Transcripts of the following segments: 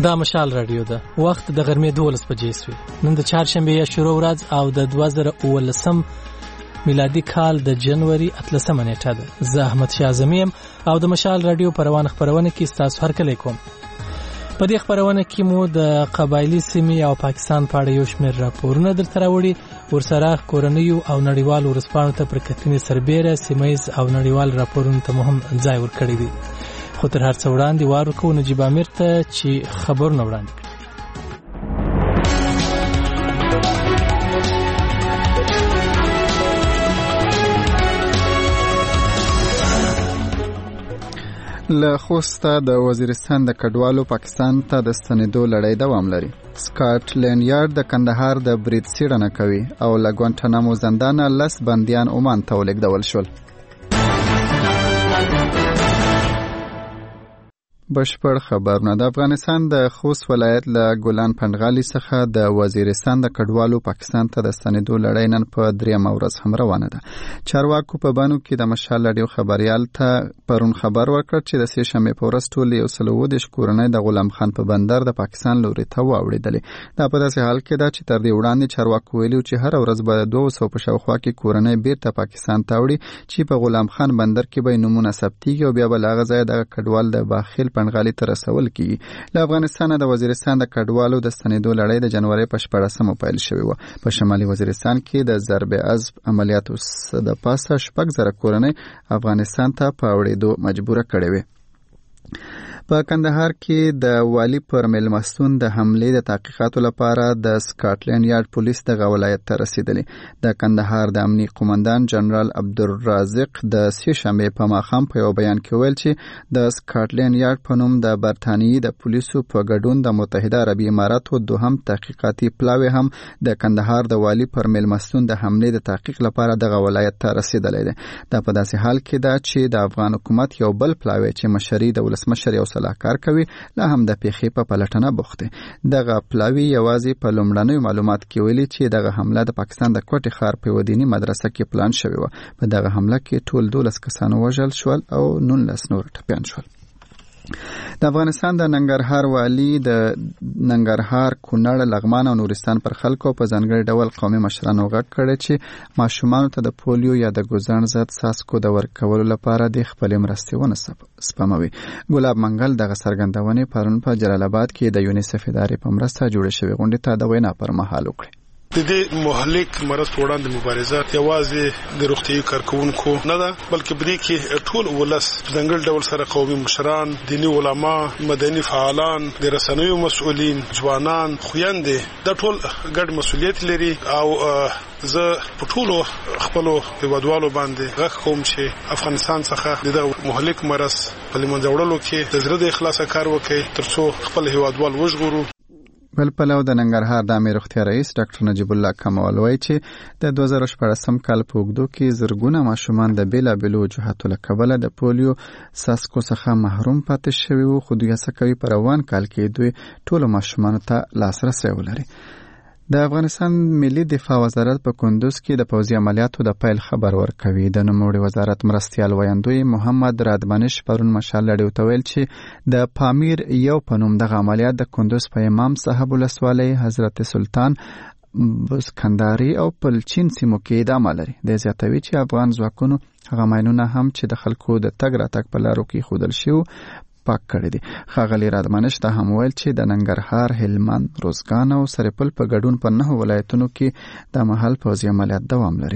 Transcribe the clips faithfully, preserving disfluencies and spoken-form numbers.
دا مشال رادیو ده. وخت د غرمې دولس بجې شوې. نن د چهارشنبې یا شروع ورځ او د دوه زره اوولسم میلادي کال د جنوري اتلسمه نیټه ده. زه احمد شاه اعظمي یم او د مشال رادیو په روانه خپرونه کې ستاسو هرکلی کوم. په دې خپرونه کې مو د قبایلي سیمې او پاکستان په اړه یو شمېر راپورونه درته راوړي، ورسره کورنیو او نړیوالو ورځپاڼو ته پر کتنې سربیره سیمهییز او نړیوال راپورونو ته مو هم ځای ورکړی دی. خو تر هر څه وړاندې وار ورکوو نجیب امیر ته چې خبرونه وړاندې کړي. له خوسته د وزیرستان د کډوالو پاکستان ته د ستنېدو لړۍ دوام لري. سکاټلینډ یارډ د کندهار د برید څېړنه کوي او له ګوانټانامو زندانه لس بندیان عمان ته ولېږدول شول. بشپړ خبرونه. د افغانستان د خوست ولایت له ګلان پنډغالي څخه د وزیرستان د کډوالو پاکستان ته د ستنېدو لړۍ نن په درېیمه ورځ هم روانه ده. چارواکو په بانو کې د مشال رادیو خبریال ته پرون خبر ورکړ چې د سې شنبې په ورځ ټول یو سل اووه دېرش کورنۍ د غلام خان په بندر د پاکستان لوري ته واوړېدلې. دا په داسې حال کې ده چې تر دې وړاندې چارواکو ویلي چې هره ورځ به د دوه سوه په شاوخوا کې کورنۍ بیرته پاکستان ته وړي چې په غلام خان بندر کې به نومونه ثبتېږي او بیا به له هغه ځایه دغه کډوال د باخیل پنډغالي ته رسول کیږي. له افغانستانه د وزیرستان د کډوالو د ستنېدو لړۍ د جنوري په شپاړسمه پیل شوې وه. په شمالي وزیرستان کې د ضرب عضب عملیاتو د پاسه شپږ زره کورنۍ افغانستان ته په اړېدو مجبوره کړې وې. په کندهار کې د والی پر میلمستون د حملې د تحقیقاتو لپاره د سکاټلینډ یارډ پولیس دغه ولایت ته رسیدلي. د کندهار د امنیه قومندان جنرال عبدالرازق د سې شنبې په ماښام په یو بیان کې ویل چې د سکاټلینډ یارډ په نوم د برتانیې د پولیسو په ګډون د متحده عربي اماراتو دوهم تحقیقاتي پلاوی هم د کندهار د والی پر میلمستون د حملې د تحقیق لپاره دغه ولایت ته رسیدلی دی. دا په داسې حال کې ده چې د افغان حکومت یو بل پلاوی چې مشري د ولسمشر یو صلاحکار کوي لا هم د پیښې په پلټنه بوخت دی. دغه پلاوی یوازې په لومړنیو معلومات کې ویلي چې دغه حمله د پاکستان د کوټې ښار په یوه دیني مدرسه کې پلان شوې وه. په دغه حمله کې ټول دولس کسان وژل شول او نولس نور ټپیان شول. د افغانستان د ننګرهار والی د ننګرهار، کونړ، لغمان او نورستان پر خلکو په ځانګړي ډول قومي مشرانو غږ کړی چې ماشومانو ته د پولیو یا د ګوزڼ ضد څاڅکو د ورکولو لپاره د خپلې مرستې ونه سپموي. ګلاب منګل دغه څرګندونې پرون په جلال آباد کې د یونیسف ادارې په مرسته جوړې شوې غونډې ته د وینا پر مهال وکړې. د دې مهلک مرض په وړاندې مبارزه یوازې د روغتیايي کارکونکو نه ده، بلکې بری کې ټول ولس په ځانګړي ډول سره قومي مشران، دیني علما، مدني فعالان، د رسنیو مسؤلین، ځوانان، خویندې د ټول ګډ مسؤلیت لري. او زه په ټولو خپلو هیوادوالو باندې غږ کوم چې افغانستان څخه د مهلک مرض په له منځه وړلو کې د زړه د اخلاصه کار وکړي ترڅو خپل هیوادوال وژغورو. بل پلو د ننګرهار د عامه روغتیا رئیس ډاکټر نجیب الله کمال وایي چې د دوه زره شپاړسم کال په اوږدو کې زرګونه ماشومان د بېلابېلو وجوهاتو له کبله د پولیو څاڅکو څخه محروم پاتې شوي وو، خو دوی هڅه کوي په روان کال کې دوی ټولو ماشومانو ته لاسرسی ولري. د افغانستان ملي دفاع وزارت په کندوز کې د پوځي عملیاتو د پیل خبر ورکوي. د نوموړي وزارت مرستیال ویاندوی محمد رادمنش پرون مشال رادیو ته ویل چې د پامیر یو په نوم دغه عملیات د کندوز په امام صاحب ولسوالۍ، حضرت سلطان، بسکنداري او پلچین سیمو کې ادامه لري. د زیاتوي چې افغان ځواکونو هغه ماینونه هم چې د خلکو د تګ راتګ په لارو کې ښودل شوي پاک کړی دی. ښاغلي رادمنش دا هم ویل چې د ننګرهار، هلمند، روزګان او سرپل په ګډون په نهو ولایتونو کې د مهال پوځي عملیات دوام لري.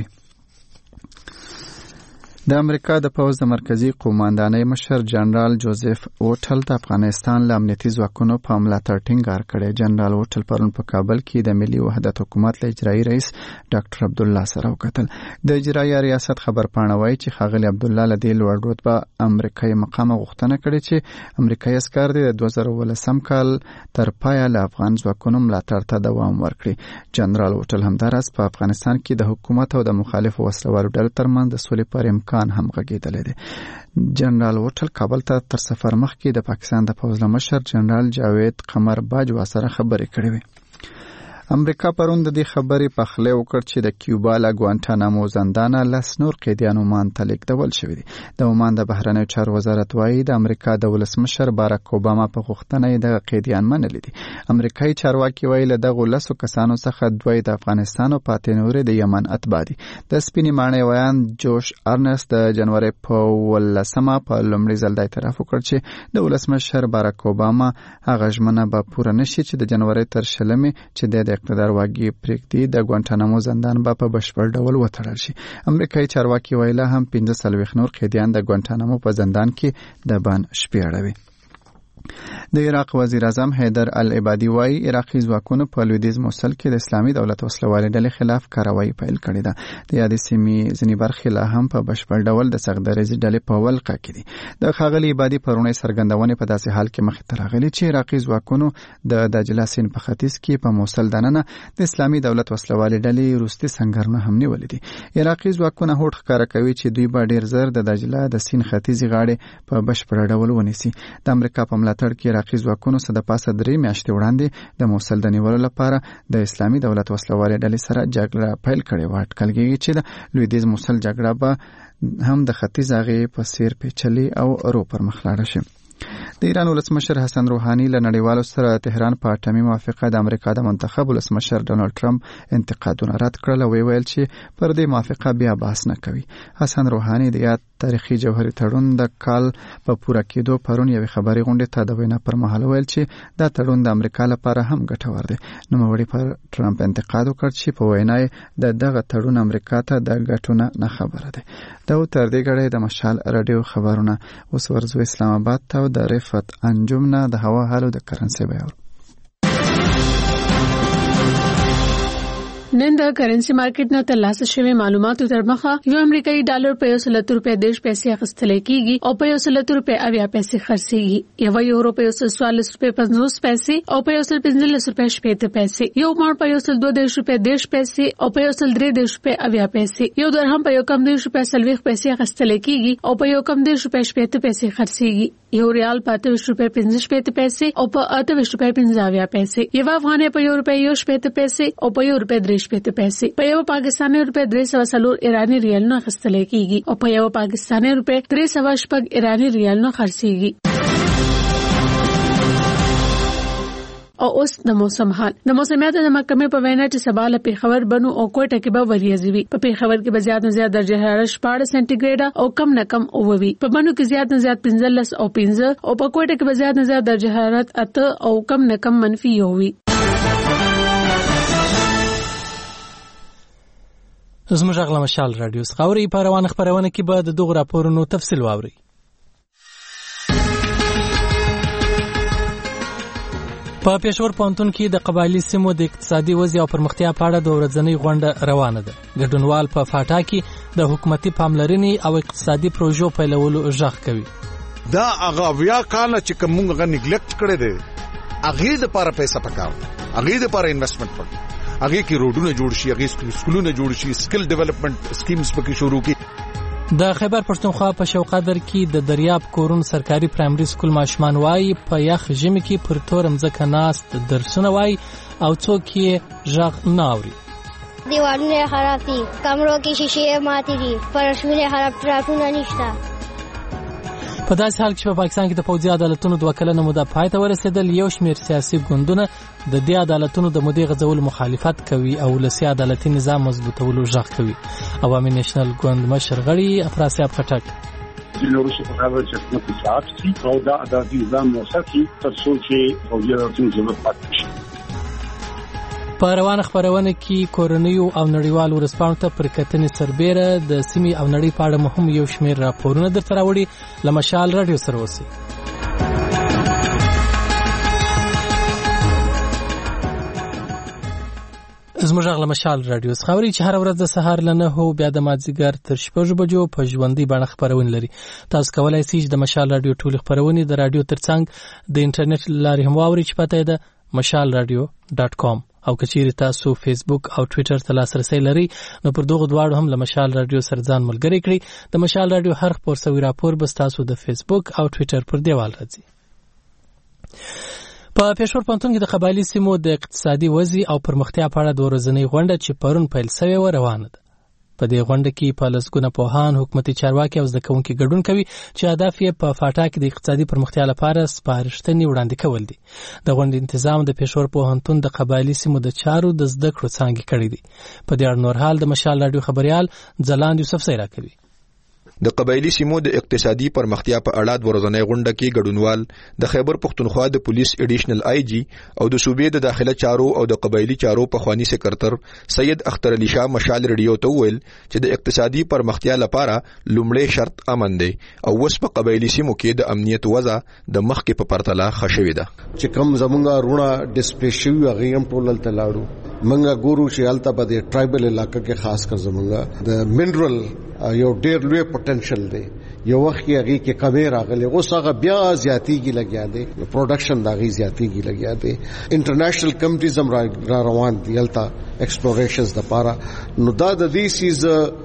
د امریکا د پوځ د مرکزی قوماندانۍ مشر جنرال جوزف اوټل د افغانستان له امنیتي ځواکونو په ملاتړ ټینګار کړی. جنرال اوټل پرون په کابل کې د ملي وحدت حکومت له اجرایي رئیس ډاکټر عبدالله سره وکتل. د اجرایي ریاست خبرپاڼه وایي چې ښاغلي عبدالله له دې لوړ رتبه امریکایي مقام غوښتنه کړې چې امریکایي عسکر د دوه زره اوولسم کال تر پایه له افغان ځواکونو ملاتړ ته دوام ورکړي. جنرال اوټل همداراز په افغانستان کې د حکومت او د مخالفو وسلوالو ډلو ترمنځ د سولې پر امکان هم غږېدلی دی. جنرال اوټل کابل ته تر سفر مخکې د پاکستان د پوځ له مشر جنرال جاوید قمر باجوا سره خبرې کړې وې. امریکا پرون د دې خبرې په خله وکړ چې د کیوبا له ګوانټانامو زندانه لس نور قیدیان عمان ته لیږدول شوي دي. د عمان د بهرنیو چارو وزارت وايي د امریکا د ولسمشر باراک اوباما په غوښتنه یې د قیدیان منلي دي. امریکایي چارواکي وايي له دغو لسو کسانو څخه دوی د افغانستان او پاتې نورې د یمن اتباع دي. د سپینې ماڼۍ ویان جوش ارنست د جنوري په ولسمه په لومړي ځل د اعتراف وکړ چې د ولسمشر باراک اوباما هغه ژمنه به پوره نشي چې د جنوري تر شلمې چې د اقتدار واګي پریږدي د ګوانټانامو زندان به په بشپړ ډول وتړل شي. امریکایي چارواکي ویل هم پنځه څلوېښت نور قیدیان د ګوانټانامو په زندان کې د بند شپې اړوي. د عراق وزیر اعظم حیدر العبادي وايي عراقي ځواکونو په لویدیځ موصل کې د اسلامي دولت وسلوالې ډلې خلاف کاروایی پیل کړې ده. د یادې سیمې ځینې برخې لا هم په بشپړ ډول د سغدریزې ډلې په ولقه کې دي. د ښاغلي عبادي پرونی څرګندونې په داسې حال کې مخې ته راغلي چې عراقي ځواکونو د دجله سیند په ختیځ کې په موصل دننه د اسلامي دولت وسلوالې ډلې روستي سنگرونه هم نیولې دي. عراقي ځواکونه هوډ ښکاره کوي چې دوی به ډیر زر د دجله د سیند ختیځې غاړې په بشپړ ډول ونیسي. د امریکا په ملاتړ کې عراقي ځواکونو څه د پاسه درې میاشتې وړاندې د موصل د نیولو لپاره د اسلامي دولت وسلوالې ډلې سره جګړه پیل کړې وه. اټکل کېږي چې د لویدیځ موصل جګړه به هم د ختیځ هغې په څېر پیچلې او ورو پرمخ لاړه شي. د ایران ولسمشر حسن روحاني له نړیوالو سره تهران په اټومي موافقه د امریکا د منتخب ولسمشر ډونالد ټرمپ انتقادونه رد کړل او ویل چې پر دې موافقه بیا بحث نه کوي. حسن روحاني د یاد تاریخي جوهري تړون د کال په پوره کېدو پرون یوې خبري غونډې ته د وینا پر مهال ویل چې دا تړون د امریکا لپاره هم ګټور دی. نوموړي پر ټرمپ انتقاد وکړ چې په وینا یې د دغه تړون امریکا ته د ګټونه نه خبره ده. دا تر دې غړې د مشال رادیو خبرونه. اوس ورځو اسلام آباد ته د رفت انجمنا د هوا حالو د کرنسي بیان. نن د کرنسي مارکیټ نه ترلاسه شوی معلوماتو تر مخه یو امریکایي ډالر په یو سل روپے دیش پیسې اخیستل کیږي او په یو سل روپے اویا پیسې خرڅيږي. یو یورو په یو سل چوالیس روپے پنځوس پیسې او په یو سل پنځلس روپے شپږ پیسې. یو مار په یو سل دوه دیش روپے دیش پیسې او په یو سل درې دیش روپے اویا پیسې. یو درهم په یو کم دیش روپے سلويخ پیسې اخیستل کیږي او په یو کم دیش روپے شپږ پیسې خرڅيږي. یو ریال په اته روپے پنځه شپږ پیسې او په اته روپے پنځه اویا پیسې. یو افغانۍ په یو روپے یو شپږ پیسې او په یو روپے درې شپږ پیسې. په یو پاکستاني روپے درې سوه څلور ایرانی ریال نه اخیستل کیږي او په یو پاکستاني روپے درې سوه شپږ ایرانی ریال نه خرڅيږي. او اوس د موسم حال. د موسمیاتو د محکمې په وینا چې سبا له پیښور بنو او کوټه کې به وریځي وي. په پیښور کې به زیات نه زیات درجه حرارت شپږ سانتي ګریډ او کم نه کم اوه وي. په بنو کې زیات نه زیات پنځلس او پنځه او په کوټه کې به زیات نه زیات درجه حرارت اته او کم نه کم منفي یو وي. زموږ غلا مشال رادیو څخه په روانه خبرونه کې به د دغه راپورونو تفصیل واوري. په پېښور پوهنتون کې د قبایلي سیمو د اقتصادي وضع او پرمختیا په اړه د ورځنۍ غونډه روانه ده. ګډونوال په فاټا کې د حکومتي پاملرنې او اقتصادي پروژو پیلولو غږ کوي. دا هغه بیا کال چې کومه غ نیګلیکټ کړی دی هغه د لپاره پیسې پکاو هغه د لپاره انویسټمنټ پکاو هغه کې روډونه جوړ شي هغه سکولونه جوړ شي سکل ډیولپمنٹ سکیمز پکې شروع کی. د خیبر پښتونخوا په شوقادر کې د دریاب کورون سرکاري پرایمري سکول ماشومان وای په یخ ژمي کې پر تور مځکه ناست درسونه وای او څوک یې ژغ نه اوري. دیوالونه خراب دي، کمرو کې شیشې ماتې دي، فرشونه خراب، ټرافونه نشته. په داسې حال کې په پاکستان کې د پوځي عدالتونو دوه کلنه موده پای ته ورسېدل. یو شمېر سیاسي ګوندونه د دې عدالتونو د مودې غځولو مخالفت کوي او ولسي عدالتي نظام مضبوطولو غږ کوي. عوامي نېشنل ګوند مشر غړي افراسیاب خټک جنوري شفافه چې حکومت صاحب سي او دا عدالتي نظام وساتي تر څو چې پوځي عدالتونو ضرورت پاتې شي. په روانه خبرونه کې کورنیو او نړیوالو ورسپانو ته پر کتنې سربېره د سیمې او نړۍ په اړه مهم یو شمېر راپورونه درته راوړي. له مشال رادیو سره اوسئ. زموږ غلا مشال رادیو څخه چې هر ورځ د سهار له نهو بیا د مازدیګر تر شپږو بجو په ژوندۍ بڼه خبرونه لري. تاسو کولای شئ چې د مشال رادیو ټول خبرونه د رادیو ترڅنګ د انټرنیټ لارې هم واورئ چې پته ده مشال رادیو ډاټ کام. او کچېری تاسو فیسبوک او ټوئیټر ته لاسرسي لري نو پر دغه دواړو هم له مشال رادیو سره ځان ملګری کړئ. د مشال رادیو هر خبر سوي راپور به تاسو د فیسبوک او ټوئیټر پر دیوال راځي. په پېښور پوهنتون کې د قبایلي سیمو د اقتصادي وضعي او پرمختیا په اړه د ورځنۍ غونډه چې پرون پیل شوې و روانه ده. په دې غونډه کې په لسګونه پوهان، حکومتي چارواکي او زده کوونکي ګډون کوي چې هدف یې په فاټا کې د اقتصادي پرمختیا لپاره سپارښتنې وړاندې کول دي. د غونډې تنظیم د پېښور پوهنتون د قبایلي سیمو د چارو د زده کړو څانګې کړې دي. په دې اړه نور حال د مشال راډیو خبريال ځلاند یوسف سیرا کوي. د قبایلی سیمو د اقتصادي پرمختیا په اړه د ورځنۍ غونډه کې ګډونوال د خیبر پختونخوا د پولیس اډیشنل آی جی او د صوبې د داخله چارو او د قبایلی چارو په خوانی سکرټر سید اختر علي شاه مشال ریډیو ته ویل چې د اقتصادي پرمختیا لپاره لومړی شرط امن دی او اوس په قبایلی سیمو کې د امنیت وضع د مخکې په پرتله ښه شوې ده. چې کوم زمونږه رونه ډسپلی شوي هغه هم ټول ته لاړو. منګه ګورو چې الته په دې ټرایبل علاقې کې خاص کر زمونږه د منرل یو ډېر لوی پټنشل دی. یو وخت کې هغه کې کمی راغلی، اوس هغه بیا زیاتېږي لګیا دی، پروډکشن دا غي زیاتېږي لګیا دی. انټرنیشنل کمپنیز هم را روان دي الته ایکسپلوریشنز د پاره. نو دا د دې سیز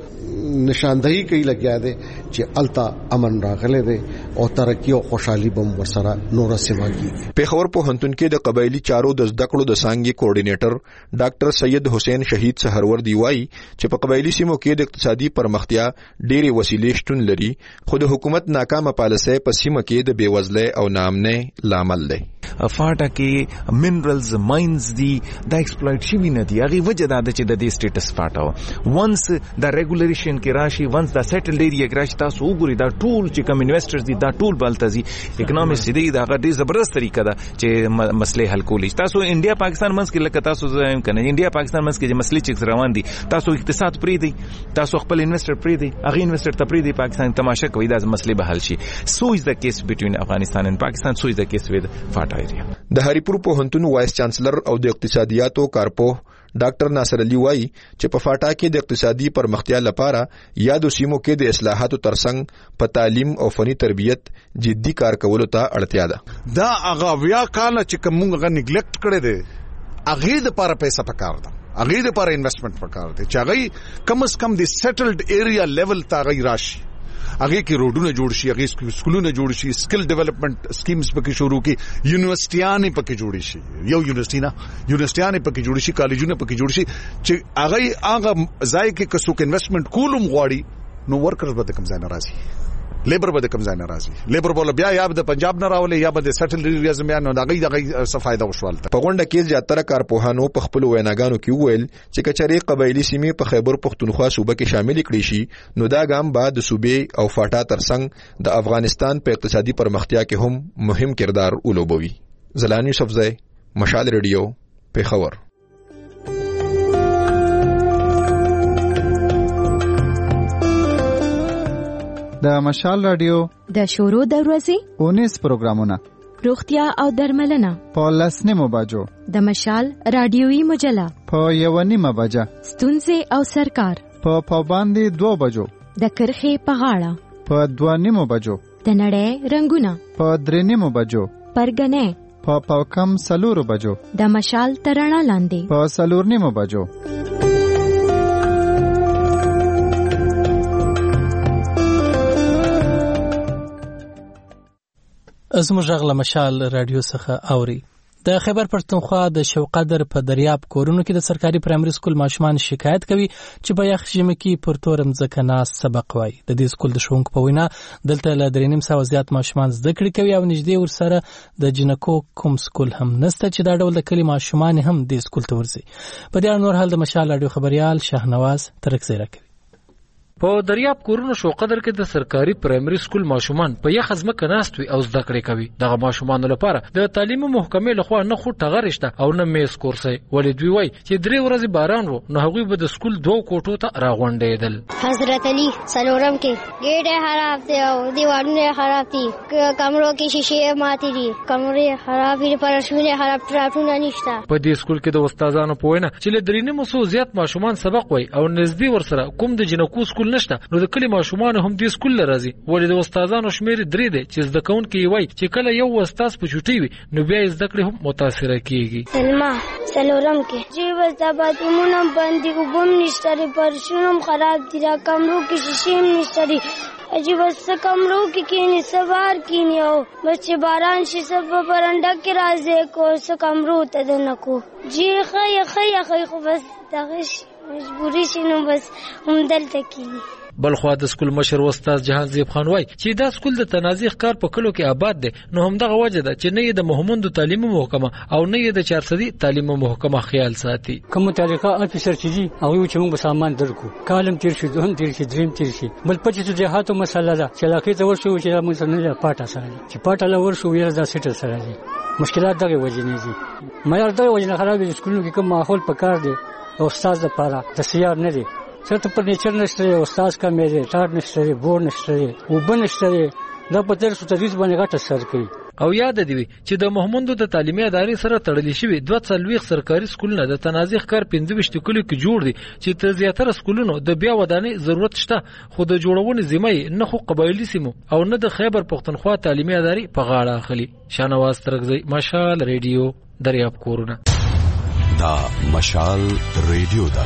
نشاندهی کوي لګیا دی چې الته امن راغلی دی او ترقی او خوشحالي بم ورسره نور سیمه کیږي. پېښور پوهنتون کې د قبایلی چارو د زده کړو د څانګې کوارډینیټر ډاکټر سید حسین شهید سحروردی وایي چې په قبایلی سیمو کې د اقتصادي پرمختیا ډېرې وسیلې شتون لري، خو د حکومت ناکامه پالیسۍ په سیمه کې د بېوزلۍ او ناامنۍ لامل دی. فاټا کې منرلز ماینز دي دا ایکسپلویټ شوي نه دي. هغې وجه دا ده چې د دې سټیټس فاټا و ونس دا ریګولیشن کې راشي، ونس دا سیټلډ ایریا کې راشي، تاسو وګورئ دا ټول چې کوم انویسټرز دي دا ټول به هلته ځي. اکنامکس چې دی د هغه ډېر زبردست طریقه ده چې مسلې حل کولی شي. تاسو انډیا پاکستان منځ کې لکه تاسو زه وایم که نه انډیا پاکستان منځ کې چې مسلې چې روان دي، تاسو اقتصاد پرېږدئ، تاسو خپل انویسټر پرېږدئ، هغې انویسټر ته پرېږدئ پاکستان تماشه کوي، دا مسلې به حل شي. سو از د کیس بټوین افغانستان اینڈ پاکستان، سو از د کیس ود فاټا ایریا. د هریپور پوهنتون وایس چانسلر او د اقتصادیاتو کارپوه ډاکټر ناصر علي وایي چې په فاټا کې د اقتصادي پرمختیا لپاره یادو سیمو کې د اصلاحاتو ترڅنګ په تعلیم او فني تربیت جدي کار کولو ته اړتیا ده. دا هغه بیا کال چې کومه نیګلیکټ کړی دی هغې دپاره پیسې پکار ده، هغې دپاره انویسټمنټ پکار دی چې هغې کم از کم د سیټلډ ایریا لیول ته هغې راشي، هغې کې روډونه جوړ شي، هغې سکولونه جوړ شي، سکل ډیولپمنټ سکیمز پکې شروع کړي، یونیورسټیانې پکې جوړې شي، یو یونیورسټي نه یونیورسټیانې پکې جوړې شي، کالجونه پکې جوړ شي چې هغې هغه ځای کې که څوک انویسټمنټ کول هم غواړي نو ورکرز به د کوم ځای نه راځي، لیبر به د کوم ځای نه راځي. لیبر به بیا یا د پنجاب نه راولي یا به د سیټل ایریاز بیا نو د هغې دغه څه فایده وشول. په غونډه کې زیاتره کارپوهانو په خپلو ویناګانو کې وویل چې که چېرې قبایلي سیمې په خیبر پختونخوا صوبه کې شاملې کړې شي نو دا ګام به د صوبې او فاټا ترڅنګ د افغانستان په اقتصادي پرمختیا کې هم مهم کردار ولوبوي. زلان یوسفزی، مشال ریډیو، پېښور. د مشال رادیو د شورو د ورځې اونیس پروګرامونه، روغتیا او درملنه په لسنیمو بجو، د مشال رادیوي مجله په یو نیمه بجه، ستونزې او سرکار په پاباندې دو بجو، د کرخې په غاړه په دوه نیمو بجو، د نړۍ رنگونه په درې نیمو بجو، پرګنې په پاوکم سلورو بجو، د مشال ترانه لاندې په سلور نیمو بجو. زموږ غږ له مشال راډیو څخه اوري. د خیبر پښتونخوا د شوقدر په دریاب کورونو کې د سرکاري پرایمري سکول ماشومان شکایت کوي چې په یخ ژمي کې پر تور مځکه ناست سبق وایي. د دې سکول د ښوونکو په وینا دلته له درې نیم سوه زیات ماشومان زده کړې کوي او نږدې ورسره د جنکو کوم سکول هم نسته چې دا ډول د کلي ماشومان هم دې سکول ته ورځي. په دې اړه نور حال د مشال راډیو خبريال شهنواز ترکزیره کوي. په دریاب کورونو شوقدر کې د سرکاري پرایمري سکول ماشومان په یخ ځمکه ناست وي او زده کړې کوي. دغه ماشومانو لپاره د تعلیمي محکمې لخوا نه خو ټغر شته او نه میز کورسۍ. ولې دوی وایي چې درې ورځې باران و نو هغوی به د سکول دوو کوټو ته راغونډېدل. حضرت علي څلورم کې ګېټ یې خراب دی او دیوالونه یې خراب دي، کمرو کې شیشې یې ماتې دي، کمرې خراب دي، فرشونه خراب، ټراټونه نشته. په دې سکول کې د استادانو په وینا چې له درې نیمو سوو زیات ماشومان سبق وایي او نږدې ورسره کوم د جنکو سکول نشته نو د کلی ماشومان هم دې سکول راځي ولې د استادانو شمیر درې دی چې زده کوونکي وایي چې کله یو استاد په چوټي وي نو بیا زده کړې هم متاثره کیږي. سلمہ سلورم کې جی بس د باتمون باندې وبم نشته پرشونم خراب دي را کمرو کې شیشې نشته اجي بس کمرو کې کینی سوار کینی او بس باران شي سب پرنده کې راځي کو س کمرو ته دنکو جی خی خی خی خو بس دغه مجبوری شنو بس هم دلته کینی. بلخوا د سکول مشر استاد جهان زیب خان وای چې دا سکول د تنازیح کار په کلو کې آباد دی نو هم دغه وجه ده چې نه د مهموند تعلیمي محکمه او نه د چار صدی تعلیمي محکمه خیال ساتي. کوم متعلقه افسر چې دي هغه چې موږ سامان درکو کالم تیر شي دوهم تیر شي دریم تیر شي بل پچې ته جهاتو مسله ده چې لاکې ته ورشو چې موږ نه پاټه سره چې پاټه لا ورشو ویل دا سیټل سره دي مشکلات دغه وجه نه دي معیار دغه وجه نه خراب دي سکولونو کې کوم ماحول پکار دی او استاد لپاره د سیار نه دی څه فرنیچر نشته استاد کا مې ټاټ نشته بور نشته وبن نشته دا په تر څو تدریس باندې غټه سر کوي. او یاد دی چې د محمودو د تعلیمي ادارې سره تړلې شوی دوه څلويخ سرکاري سکولونه د تنازیح کار پنځه ویشت کلو کې جوړ دي چې تر زیاتره سکولونو د بیا ودانۍ ضرورت شته خو د جوړونې ذمہ نه خو قبایلی سیمو او نه د خیبر پختونخوا تعلیمي ادارې په غاړه اخلي. شانواز ترغزی مشال ریډیو دریاب کورونه دا مشال ریډیو دا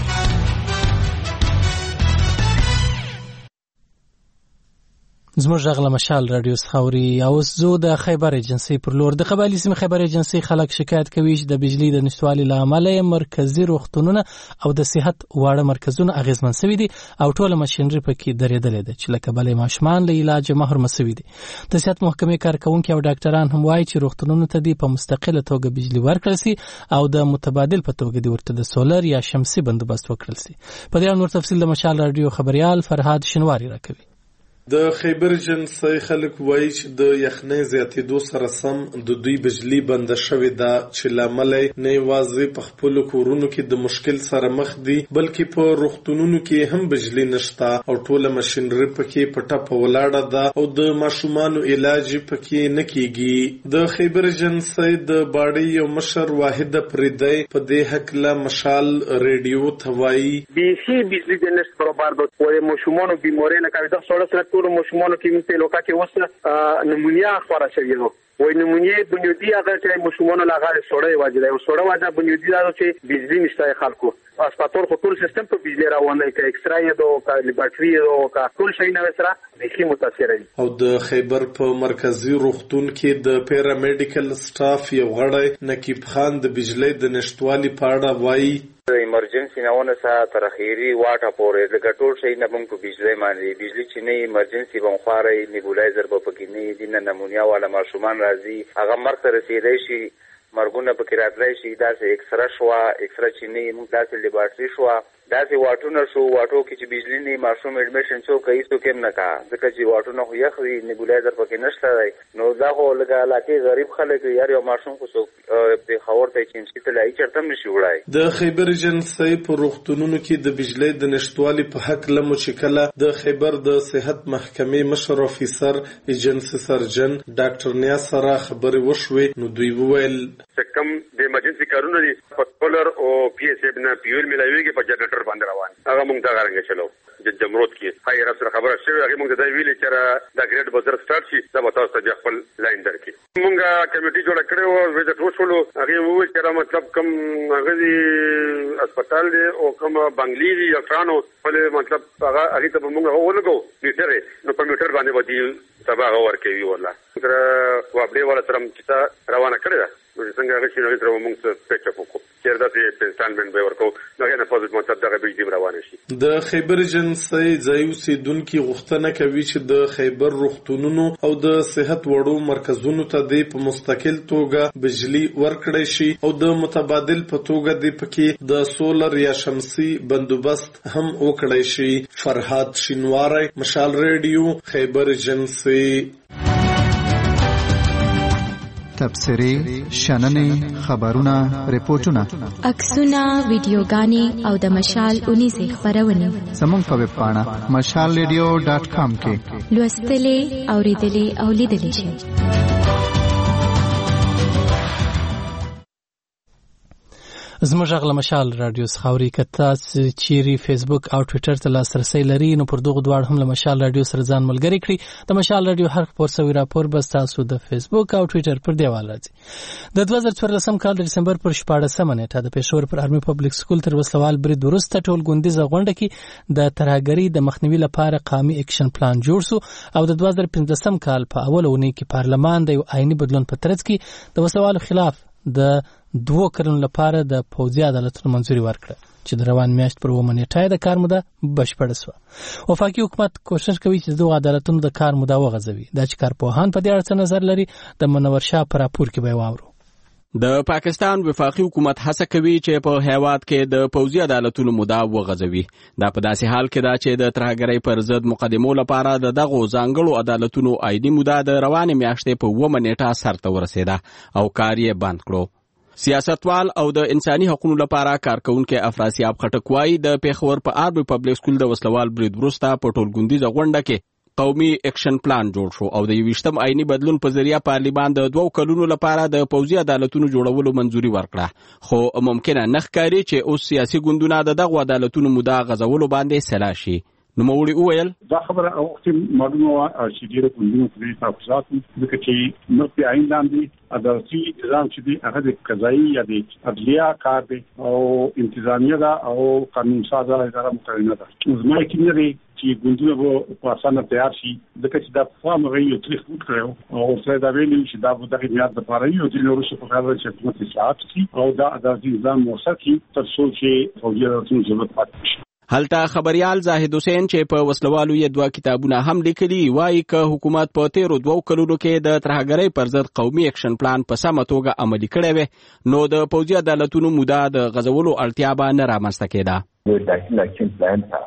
زموږ غږ مشال رادیو سخاوري او زو د خیبر ایجنسی پر لور د قبایلی سیمه خیبر ایجنسی خلک شکایت کوي چې د بجلی د نشټوالي لامل مرکزی روغتونونه او د صحت واړه مرکزونه اغیزمن شوي دي او ټول ماشينري پکې درېدلې ده چې لکه بلې ماشومان له علاج محروم شوي دي. د صحت محکمې کارکونکو او ډاکټران هم وایي چې روغتونونه ته دی په مستقله توګه بجلی ورکړل شي او د متبادل په توګه دی ورته د سولر یا شمسي بندوبست وکړل شي. په دې نور تفصیل د مشال رادیو خبريال فرهاد شنواری راکوي. د خیبر ایجنسی خلک وایي چې د یخنۍ زیاتېدو سره سم د دوی بجلی بند شوې ده چې لامل نه یوازې په خپل کورونو کې د مشکل سره مخ دي بلکې په روغتونونو کې هم بجلی نشته او ټوله ماشينري پکې پټه په ولاړه ده او د ماشومانو علاج پکې نه کیږي. د خیبر ایجنسی د باړې یو مشر واحد پردی په دې حق له مشال ریډیو ته وایي بیخي بجلی د نشت برابر د ماشومانو بیماری نه کوي د سوړ سره ټول ماشومانو کې په لوکا کې وسه نمونیا خبره شوی نو وای نمونیا بنیادی هغه چې ماشومانو لغړ سوړې واجب او سوړه واجب بنیادی دا چې بجلی نشته خلکو اسپاتور خو ټول سیستم په بجلی روانه کې ایکسرای دو کا لیبرټری دو کا ټول شي نو سره بخي متاثر دي. او د خیبر په مرکزی روغتون کې د پیرامیډیکل سټاف یو غړی نقیب خان د بجلی د نشټوالي په اړه وایي ایمرجنسی نه ونه سره تر اخیری واټه پورې د ګټور شي نه بم په بجلی باندې بجلی چې نه ایمرجنسی بم خواري نیبولایزر په پکې نه دي نه نمونیا والا ماشومان راځي هغه مرګ ته رسیدای شي مرګونه پکې راتلای شي داسې اکسره شو اکسره چې نه موږ داسې لیبارټری شو داسې واټونه شو واټو کې چې بجلی نه ماشوم اډمیشن شو کوي څو کېم نه کا ځکه چې واټونه خو یخ وي نیبولایزر پکې نشته نو دا خو لګا علاقې غریب خلک یار یو ماشوم خو څو په خبر ته چې چې تلای چرته نشي وړای. د خیبر ایجنسی په روغتونونو کې د بجلی د نشټوالي په حق لمو چې کله د خیبر د صحت محکمې مشر افیسر ایجنسی سرجن ډاکټر نیا سره خبرې وشوي نو دوی وویل کم د ایمرجنسي کارونه دي په سولر او پی اس اف نه پیول ملایويږي په جنریټر باندې روان هغه موږ دا غرنګ چلو د جمرود کې هاي رسره خبره شوی هغه موږ دا ویلې چې دا ګریډ بازار سٹارټ شي دا تاسو ته خپل لاین درکې موږ کمیټي جوړ کړو او د ټوشلو هغه وویل چې مطلب کم هغه هسپتال دی او کوم بنگلي دی افرانو په مطلب هغه هغه ته موږ ولګو میټر نو په میټر باندې ودی سبا اور کوي والله تر وابډي ولا ترم چې روانه کړی دا څنګه هغه چې نو تر موږ څه پېچ پکو چیرته چې پنسټالمنت به ورکو دغه نه پوزټ مطلب دغه به دې روانه شي. د خیبر ایجنسی ځایو سیدونکو غوښتنه کوي چې د خیبر روغتونونو او د صحت وړو مرکزونو ته د په مستقل توګه بجلی ورکړی شي او د متبادل په توګه د پکې د سولر یا شمسي بندوبست هم وکړی شي. فرهاد شینواری مشال ریډیو خیبر ایجنسی. تبصرې شننې خبرونه ریپورتونه عکسونه ویډیوګانې او د مشال اونیزه خبرونه زموږ په ویب پاڼه مشال ریډیو ډاټ کام کې لوستلې اوریدلې او لیدلې شئ. زموږ غږ له مشال رادیو څخه اورئ. که تاسو چیرې فیسبوک او ټویټر ته لاسرسی لرئ نو پر دغو دواړو هم له مشال رادیو سره ځان ملګری کړئ. د مشال رادیو هر خپور سوي راپور به ستاسو د فیسبوک او ټویټر پر دیوال راځي. د دوه زره څوارلسم کال د ډسمبر پر شپاړسمه نیټه د پېښور پر آرمي پبلک سکول تر وسلوال برید وروسته ټولګوندیزه غونډه کې د ترهګرۍ د مخنیوي لپاره قومي اکشن پلان جوړ شو او د دوه زره پنځلسم کال په اوله اونۍ کې پارلمان د یو آئیني بدلون په ترڅ کې د وسوالو خلاف د دوه کلونو لپاره د پوځي عدالتونو منځوري ورکړه چې د روان میاشت پر اوومه نیټه د کار موده بشپړه شوه. وفاقي حکومت کوشش کوي چې دغه عدالتونو د کار موده وغځوي. دا چې کارپوهان په دې اړه څه نظر لري د منور شاه په راپور کې به واورو. د پاکستان وفاقي حکومت هڅه کوي چې په هیواد کې د پوځي عدالتونو موده وغځوي. دا په داسې حال کې دا چې د ترهګرۍ پر ضد مقدمو لپاره د دغو ځانګړو عدالتونو آئیني موده د روانې میاشتې په اوومه نیټه سرته ورسېده او کار یې بند کړو. سیاستوال او د انساني حقوقو لپاره کارکونکو افراسیاب خټک وايي د پیښور په آرمي پبلک سکول د وسلوال برید وروسته په ټولګوندیزه غونډه کې قومي اکشن پلان جوړ شو او د یویشتم آئیني بدلون په ذریعہ پارلیمان د دوه کلونو لپاره د پوځي عدالتونو جوړولو منځوري ورکړه. خو ممکنه نه ښکاري چې اوس سیاسي ګوندونه د دغو عدالتونو موده غځولو باندې سلا شي. نو موري وویل دا خبره او چې معلومه چې ډیره ګوندونه په دې تاسو ځکه چې نو په عین باندې عدالتي نظام چې دی هغه د قضایي یا د عدلیه کار دی او انتظامیه دا او قانون سازه اداره مقرنه ده. زما کې نه دی چې ګوندونه په اسانه تیار شي ځکه چې دا په هغه یو تاریخ وکړو او سره دا ویلي چې دا به د خدمت لپاره یو د نورو په کار چې حکومت اصلاحات شي او دا عدالتي نظام موثق شي تر څو چې فوجي عدالتونو ضرورت پاتې شي. هلته خبريال زاهد حسین چې په وسلوالو یې دوه کتابونه هم لیکلي وایي که حکومت په تیرو دوو کلونو کې د ترهګرۍ پر ضد قومي اکشن پلان په سمه توګه عملي کړی وي نو د پوځي عدالتونو موده د غځولو اړتیا به نه رامنځته کېده.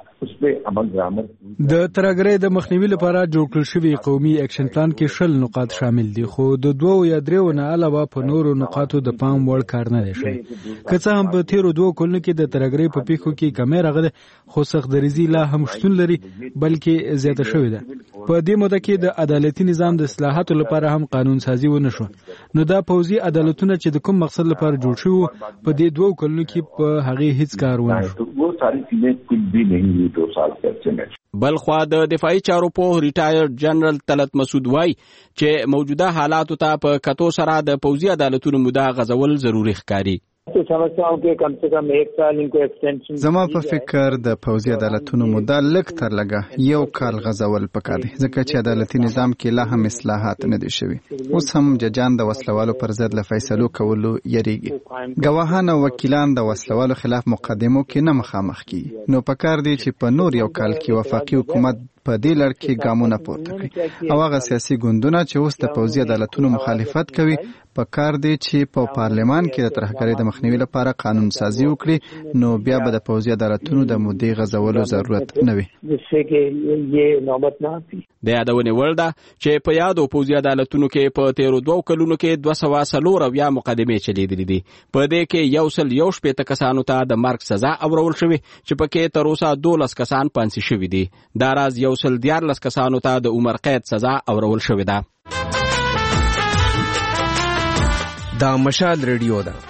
د ترهګرۍ د مخنیوي لپاره جوړ کړل شوی قومي اکشن پلان کې شل نقاط شامل دي خو د دوو یا دریو نه علاوه په نورو نقاطو د پام وړ کار نه دی شوی. که څه هم په تیرو دوو کلونو کې د ترهګرۍ په پیښو کې کمی راغله خو سخت دریزي لا هم شتون لري بلکې زیاته شوې ده. په دې موده کې د عدالتي نظام د اصلاحاتو لپاره هم قانون سازي ونه شو نو دا پوځي عدالتونه چې د کوم مقصد لپاره جوړ شوی په دې دوو کلونو کې په هغه هیڅ کار ونه شو. بلخوا د دفاعي چارو په ریټایر جنرال طلعت مسعود وای چې موجوده حالاتو ته په کتو سره د پوځي عدالتونو موده غځول ضروري ښکاري. زما په فکر د پوځي عدالتونو موده لږ تر لږه یو کال غځول پکار دي ځکه چې عدالتي نظام کې لا هم اصلاحات نه دي شوي. اوس هم ججان د وسلوالو پر ضد له فیصلو کولو یریږي. ګواهان او وکیلان د وسلوالو خلاف مقدمو کې نه مخامخ کیږي نو پکار دي چې په نور یو کال کې وفاقي حکومت په دې لړ کې ګامونه پورته کړي او هغه سیاسي ګوندونه چې اوس د پوځي عدالتونو مخالفت کوي په کار دی چې په پارلمان کې د ترهګرۍ د مخنیوي لپاره قانون سازي وکړي نو بیا به د پوځي عدالتونو د مودې غځولو ضرورت نه وي. د یادونې وړ ده چې په یادو پوځي عدالتونو کې په تیرو دوو کلونو کې دوه سوه څلور اویا مقدمې چلیدلې دي. په دې کې یو سل یو شپېته کسانو ته د مرګ سزا اورول شوې چې پکې تر اوسه دولس کسان پانسي شوي دي. دا راز یو سل دیارلس کسانو ته د عمر قید سزا اورول شوې ده. دا مشال ریډیو ده.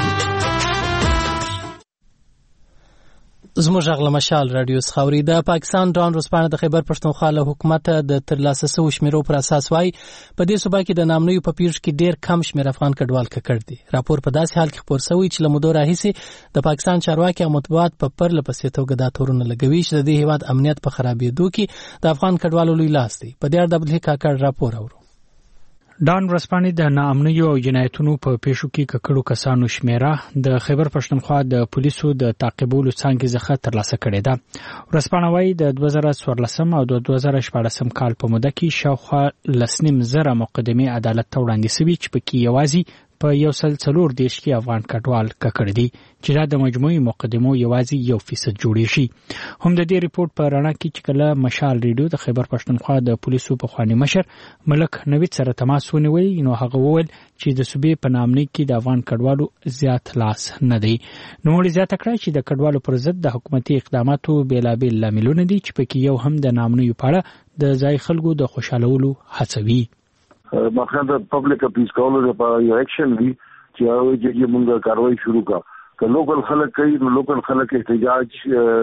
زموږ غږ له مشال رادیو څخه اورئ. د پاکستان ډان ورځپاڼه د خیبر پښتونخوا له حکومت د ترلاسه شویو شمیرو پر اساس وايي په دې صوبه کې د نامنویو په پیښو کې ډېر کم شمېر افغان کډوال ککړ دي. راپور په داسې حال کې خپور شوی چې له مودو راهیسې د پاکستان چارواکي او مطبوعات په پرله پسې توګه دا تورونه لګوي چې د دې هېواد امنیت په خرابېدو کې د افغان کډوالو لوی لاس دی. په دې اړه د عبدالحق کاکړ راپور اورو. ډان ورځپاڼې د ناامنیو او جنایتونو په پیښو کې ککړو کسانو شمیره د خیبر پښتونخوا د پولیسو د تعقیبولو څانګې څخه ترلاسه کړې ده. ورځپاڼه وايي د دوه زره څوارلسم او د دوه زره شپاړسم کال په موده کې شاوخوا لس نیم زره مقدمې عدالت ته وړاندې شوي چې پکې یوازې په یو سل څلور دېرش کې افغان کډوال ککړ دي چې دا د مجموعي مقدمو یوازې یو فیصد جوړې شي. هم د دې ریپورت په رڼا کې چې کله مشال ریډیو د خیبر پښتونخوا د پولیسو پخوانی مشر ملک نوید سره تماس ونیوی نو هغه وویل چې د صوبې په نامنۍ کې د افغان کډوالو زیات لاس نه دی. نوموړي زیاته کړه چې د کډوالو پر ضد د حکومتي اقداماتو بېلابېل لاملونه دي چې پکې یو هم د نامنیو په اړه د ځای خلکو د خوشحالولو هڅوي. مخکې د پبلک اپیز کولو لپاره یو اکشن وی چې هغه چې موږ کاروایی شروع کړه که لوکل خلک کوي نو لوکل خلک احتجاج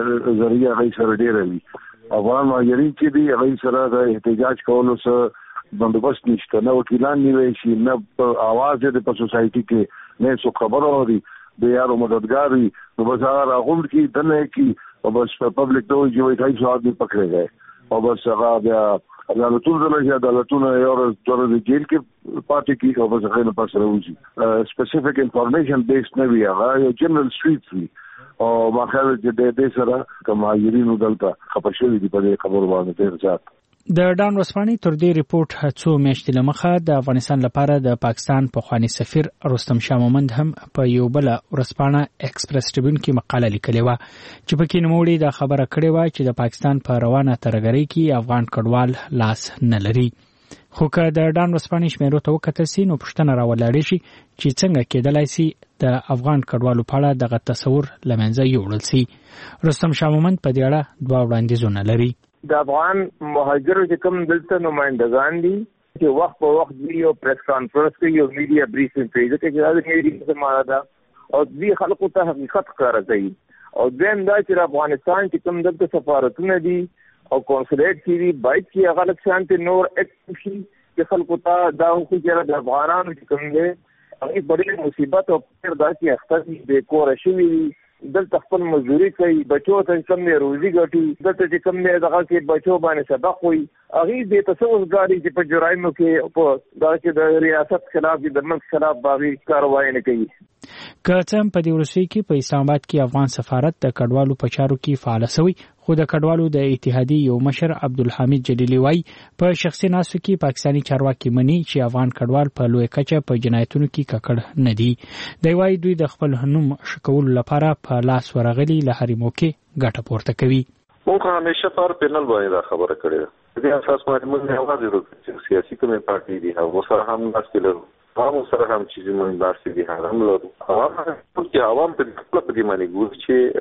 ذریعہ غي سره ډیر وي. افغان مهاجرین چې دی غي سره د احتجاج کولو سره بندوبست نشته، نه وکیلان نیوي شي، نه आवाज د په سوسایټي کې نه څه خبر اوري د یارو مددگار وي. نو بس هغه راغونډ کی دنه کی او بس پبلک ته وایي چې ټای څو آدمی پکړه گئے او بس هغه بیا عدالتونو نه یا عدالتونو یو ورځ د جیل کې پاتې کی او بس هغه نه پاس راوځي. سپیسیفیک انفارمیشن بیس نه وی، هغه یو جنرال سټریټ وی او ما خیال چې د دې سره کوم مهاجرینو دلته خپشوي دي په دې خبرو باندې ډیر ځات. د ډان ورسپاني تر دې ریپورت څو میاشتې لمخه د افغانستان لپاره د پاکستان پخوانی سفیر رستم شاه مومند هم په یو بل ورسپانه ایکسپریس ټریبیون کې مقاله لیکلې و چې پکې نوموړي دا خبره کړې و چې د پاکستان په روانه ترګری کې افغان کډوال لاس نه لري. خو که د ډان ورسپاني شمیرو ته وکتل سي نو پوښتنه راولاړې شي چې څنګه کېدلای سي د افغان کډوالو په اړه دغه تصور لمنځه یوړل سي. رستم شاه مومند په دې اړه دوه وړاندیزونه لري. د افغان مهاجرو چې کوم دلته نمائندگان دي چې وخت په وخت دی یو پریس کانفرنس کوي، یو میډیا بریفینګ کوي، ځکه چې دا د میډیا زمانه ده او دې خلکو ته حقیقت ښکاره کوي. او دویم دا چې افغانستان چې کوم دلته سفارتونه دي او کونسولیټ کې دي باید چې هغه لږ شانتي نور اکټیو شي چې خلکو ته دا خو چې د افغانانو چې کوم دی هغه ډېرې مصیبت او پیر دا چې اخته دي بې کوره شوي دي، دلته خپل مزدوري کوي، بچو ته کم نه روزي ګټي، دلته چې کم نه دغه کې بچو باندې سبق وي، هغه دې تصور غاړي چې په جرایمو کې په دا چې د ریاست خلاف د ملک خلاف باغی کاروایی نه کوي. که څه هم په دې وروستي کې په اسلام آباد کې افغان سفارت د کډوالو په چارو کې فعال شوی، خو د کډوالو د اتحادیې یو مشر عبدالحمید جلیلی وایي په شخصي ناستو کې پاکستاني چارواکي مني چې افغان کډوال په لوی کچه په جنایتونو کې ککړ نه دي. دی وایي دوی د خپل نوم شکولو لپاره په لاس ورغلي له هرې موقع ګټه پورته کوي. موږ همیشه پر پینل باندې دا خبره کړې ده. د دې اساس باندې موږ یوازې وکړو چې سیاسي کومې پارټي دي هغه سره هم ناست لرو، هغه سره هم چې موږ داسې دي هغه هم لرو. هغه چې عوام په خپل په دې باندې ګور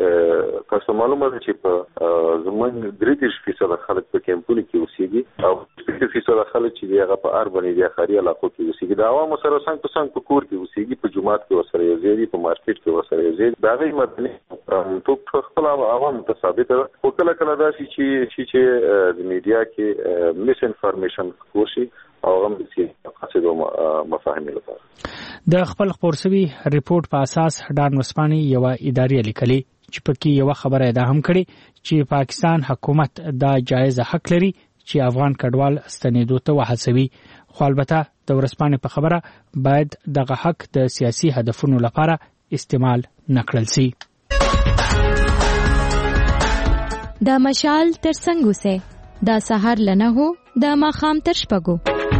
چې تاسو معلومه ده چې په زمونږ درې دېرش فیصد خلک په کیمپونو کې اوسېږي او شپږ فیصد خلک چې هغه په اربن ایریا ښاري علاقو کې اوسېږي. د عوامو سره څنګه په څنګه په کور کې اوسېږي، په جومات کې ورسره یو ځای دي، په مارکیټ کې ورسره یو ځای دي. د هغې مدني توپ خپل عوامو ته ثابته ده. خو کله کله داسې چې چې د میډیا کې مس انفارمیشن خپور شي او هم د قصدو مفاهیم لپاره د خپل خپور شوی ریپورت په اساس ډان ورسپاني یو اداري لیکلي چې پکې یو خبره ده هم کړي چې پاکستان حکومت دا جایز حق لري چې افغان کډوال ستنېدو ته وهڅوي. خو البته د ورسپاني په خبره باید دغه حق د سیاسي هدفونو لپاره استعمال نکړل سي. د مشال تر څنګه سه دا سحر لنه هو د ماخام تر شپګو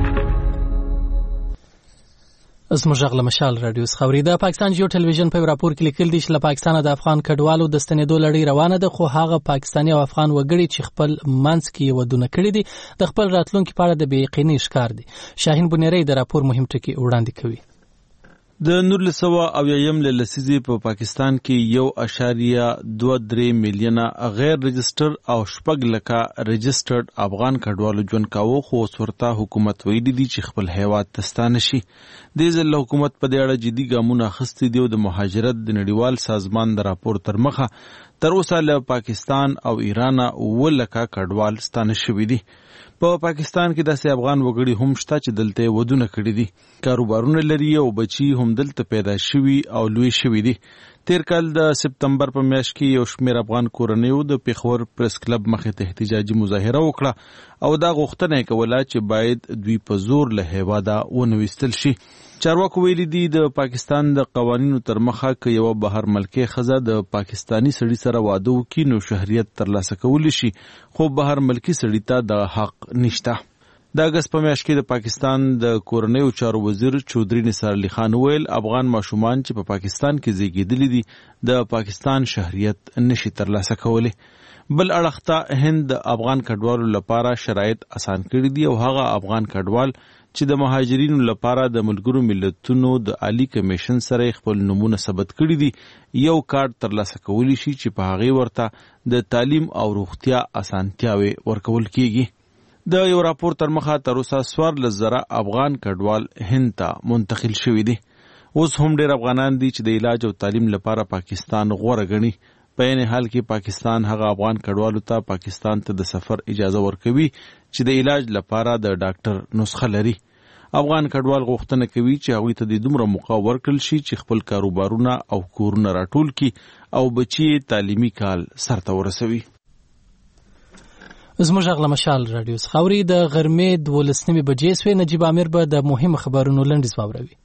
اسمو ژغله مشال رادیو خبري. د پاکستان جیو ټلویزیون په راپور کې لیکل دي چې له پاکستانه د افغان کډوالو د ستنېدو لړۍ روانه ده، خو هغه پاکستاني او افغان وګړي چې خپل منځ کې ودونه کړی دي د خپل راتلونکو په اړه د بې یقیني ښکار دي. شاهین بنيري د راپور مهم ټکي وړاندې کوي. د نور لسوا او یم له لسیزي په پاکستان کې یو اشاریه دوه درې میلیونه غیر رجستر او شپږ لکه رجسترد افغان کډوالو ژوند کاوه، خو ورته حکومت ویلي دي چې خپل هیواد تستانه شي. د ځل حکومت په دې اړه جدي ګامونه اخیستي دي او د مهاجرت د نړیوال سازمان د راپور تر مخه تر اوسه له پاکستان او ایران ولکه کډوال ستانه شوي دي. په پاکستان کې داسې افغان وګړي هم شته چې دلته ودونه کړي دي، کاروبارونه لري او بچي هم دلته پیدا شوي او لوی شوي دي. تیر کال د سپتمبر په میاشت کې یو شمېر افغان کورنیو د پیښور پریس کلب مخې ته احتجاجي مظاهره وکړه او دا غوښتنه کوله چې باید دوی په زور له هیواده ونویستل شي. چارواکو ویلي دي د پاکستان د قوانینو تر مخه که یو بهر ملکي ښځه د پاکستانی سړي سره واده وکړي نو شهریت ترلاسه کولی شي، خو بهر ملکي سړي ته د حق نشته. د اگست په میاشت کې د پاکستان د کورنیو چارو وزیر چودري نثار علي خان ویل افغان ماشومان چې په پاکستان کې زیږیدلي دي د پاکستان شهریت نشي ترلاسه کولی. بل اړخ ته هند د افغان کډوالو لپاره شرایط اسان کړي دي او هغه افغان کډوال چې د مهاجرینو لپاره د ملګرو ملتونو د عالی کمیشن سره خپل نمونه ثبت کړي دي یو کارت ترلاسه کولی شي چې په هغه ورته د تعلیم او روغتیا اسانتیاوي ورکول کیږي. د یو راپور تر مخه تر اوسه څوارلس زره افغان کډوال هند ته منتقل شوي دي. اوس هم ډېر افغانان دي چې د علاج او تعلیم لپاره پاکستان غوره ګڼي. په عین حال کې پاکستان هغه افغان کډوالو ته پاکستان ته د سفر اجازه ورکوي چې د علاج لپاره د ډاکټر نسخه لري. افغان کډوال غوښتنه کوي چې هغوی ته د دومره موقع ورکړل شي چې خپل کاروبارونه او کورونه راټول کړي او بچي تعلیمي کال سرته ورسوي. زموږ غږ له مشال راډیو څخه اوري. د غرمې دولس نیمې بجې سوې. نجیب امیر به د مهمو خبرونو لنډیز واوروي.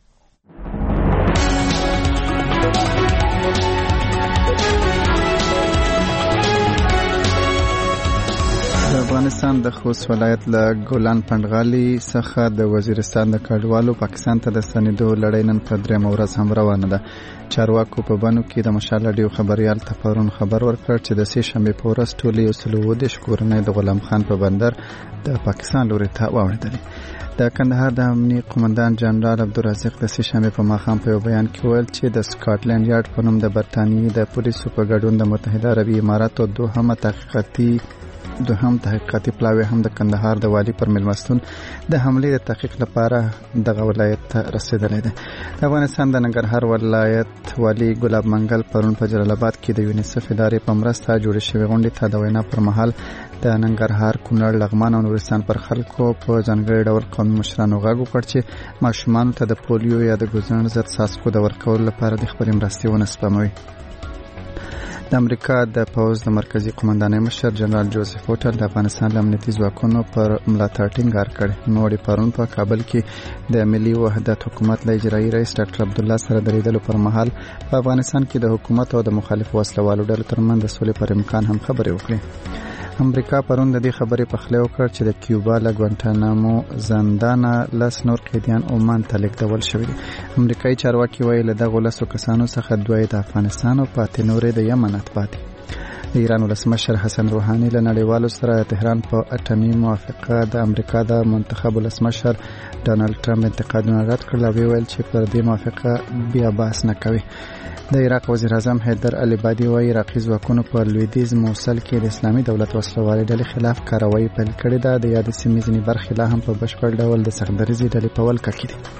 افغانستان د خوست ولایت له ګولان پنډغالي څخه د وزیرستان د کډوالو پاکستان ته د ستنېدو لړۍ نن په درېیمه ورځ هم روانه ده. چارواکو په بنو کې د مشال راډیو خبریال ته پرون خبر ورکړ چې د سې شنبې په ورځ ټولې یو سل اووه دېرش کورنۍ د غلام خان په بندر د پاکستان لوري ته واوړېدلې. د کندهار د امنیه قومندان جنرال عبدالرزاق د سې شنبې په ماښام په یو بیان کې ویل چې د سکاټلند یارډ په نوم د برتانیې د پولیسو په ګډون د متحده عربي اماراتو دوهمه تحقیقاتي دوهم تحقیقاتي پلاوی هم د کندهار د والی پر مېلمستون د حملې د تحقیق لپاره دغه ولایت ته رسېدلی دی. د افغانستان د ننګرهار ولایت والی ګلاب منګل پرون په جلال آباد کې د یونیسف ادارې په مرسته جوړې شوې غونډې ته د وینا پر مهال د ننګرهار، کونړ، لغمان او نورستان پر خلکو په ځانګړي ډول قومي مشرانو غږ وکړ چې ماشومانو ته د پولیو یا د ګوزڼ ضد څاڅکو د ورکولو لپاره د خپلې مرستې ونه سپموي. د امریکا د پوځ د مرکزی قومندانۍ مشر جنرال جوزف هوټل د افغانستان له امنیتي ځواکونو پر ملاتړ ټینګار کړی. نوموړي پرون په کابل کې د ملي وحدت حکومت له اجرایي رئیس ډاکټر عبدالله سره د لیدلو پر مهال په افغانستان کې د حکومت او د مخالفو وسلوالو ډلو ترمنځ د سولې پر امکان هم خبرې وکړې. امریکا پرون د دې خبرې په خله وکړ چې د کیوبا له ګوانټانامو زندانه لس نور قیدیان عمان ته لیږدول شوي دي. امریکایي چارواکي وایي له دغو لسو کسانو څخه دوه د افغانستان او پاتې نور د یمن اتباع دي. د ایران ولسمشر حسن روحاني له نړیوالو سره د تهران په اټومي موافقه د امریکا د منتخب ولسمشر ډانلډ ټرمپ انتقادونه رد کړل او ویل چې پر دې موافقه بیا بحث نه کوي. د عراق وزیر اعظم حیدر العبادي وايي عراقي ځواکونو په لویدیځ موصل کې د اسلامي دولت وسلوالې ډلې خلاف کاروایی پیل کړې ده. د یادې سیمې ځینې برخې لا هم په بشپړ ډول د سختدریځې ډلې په ولکه کې دي.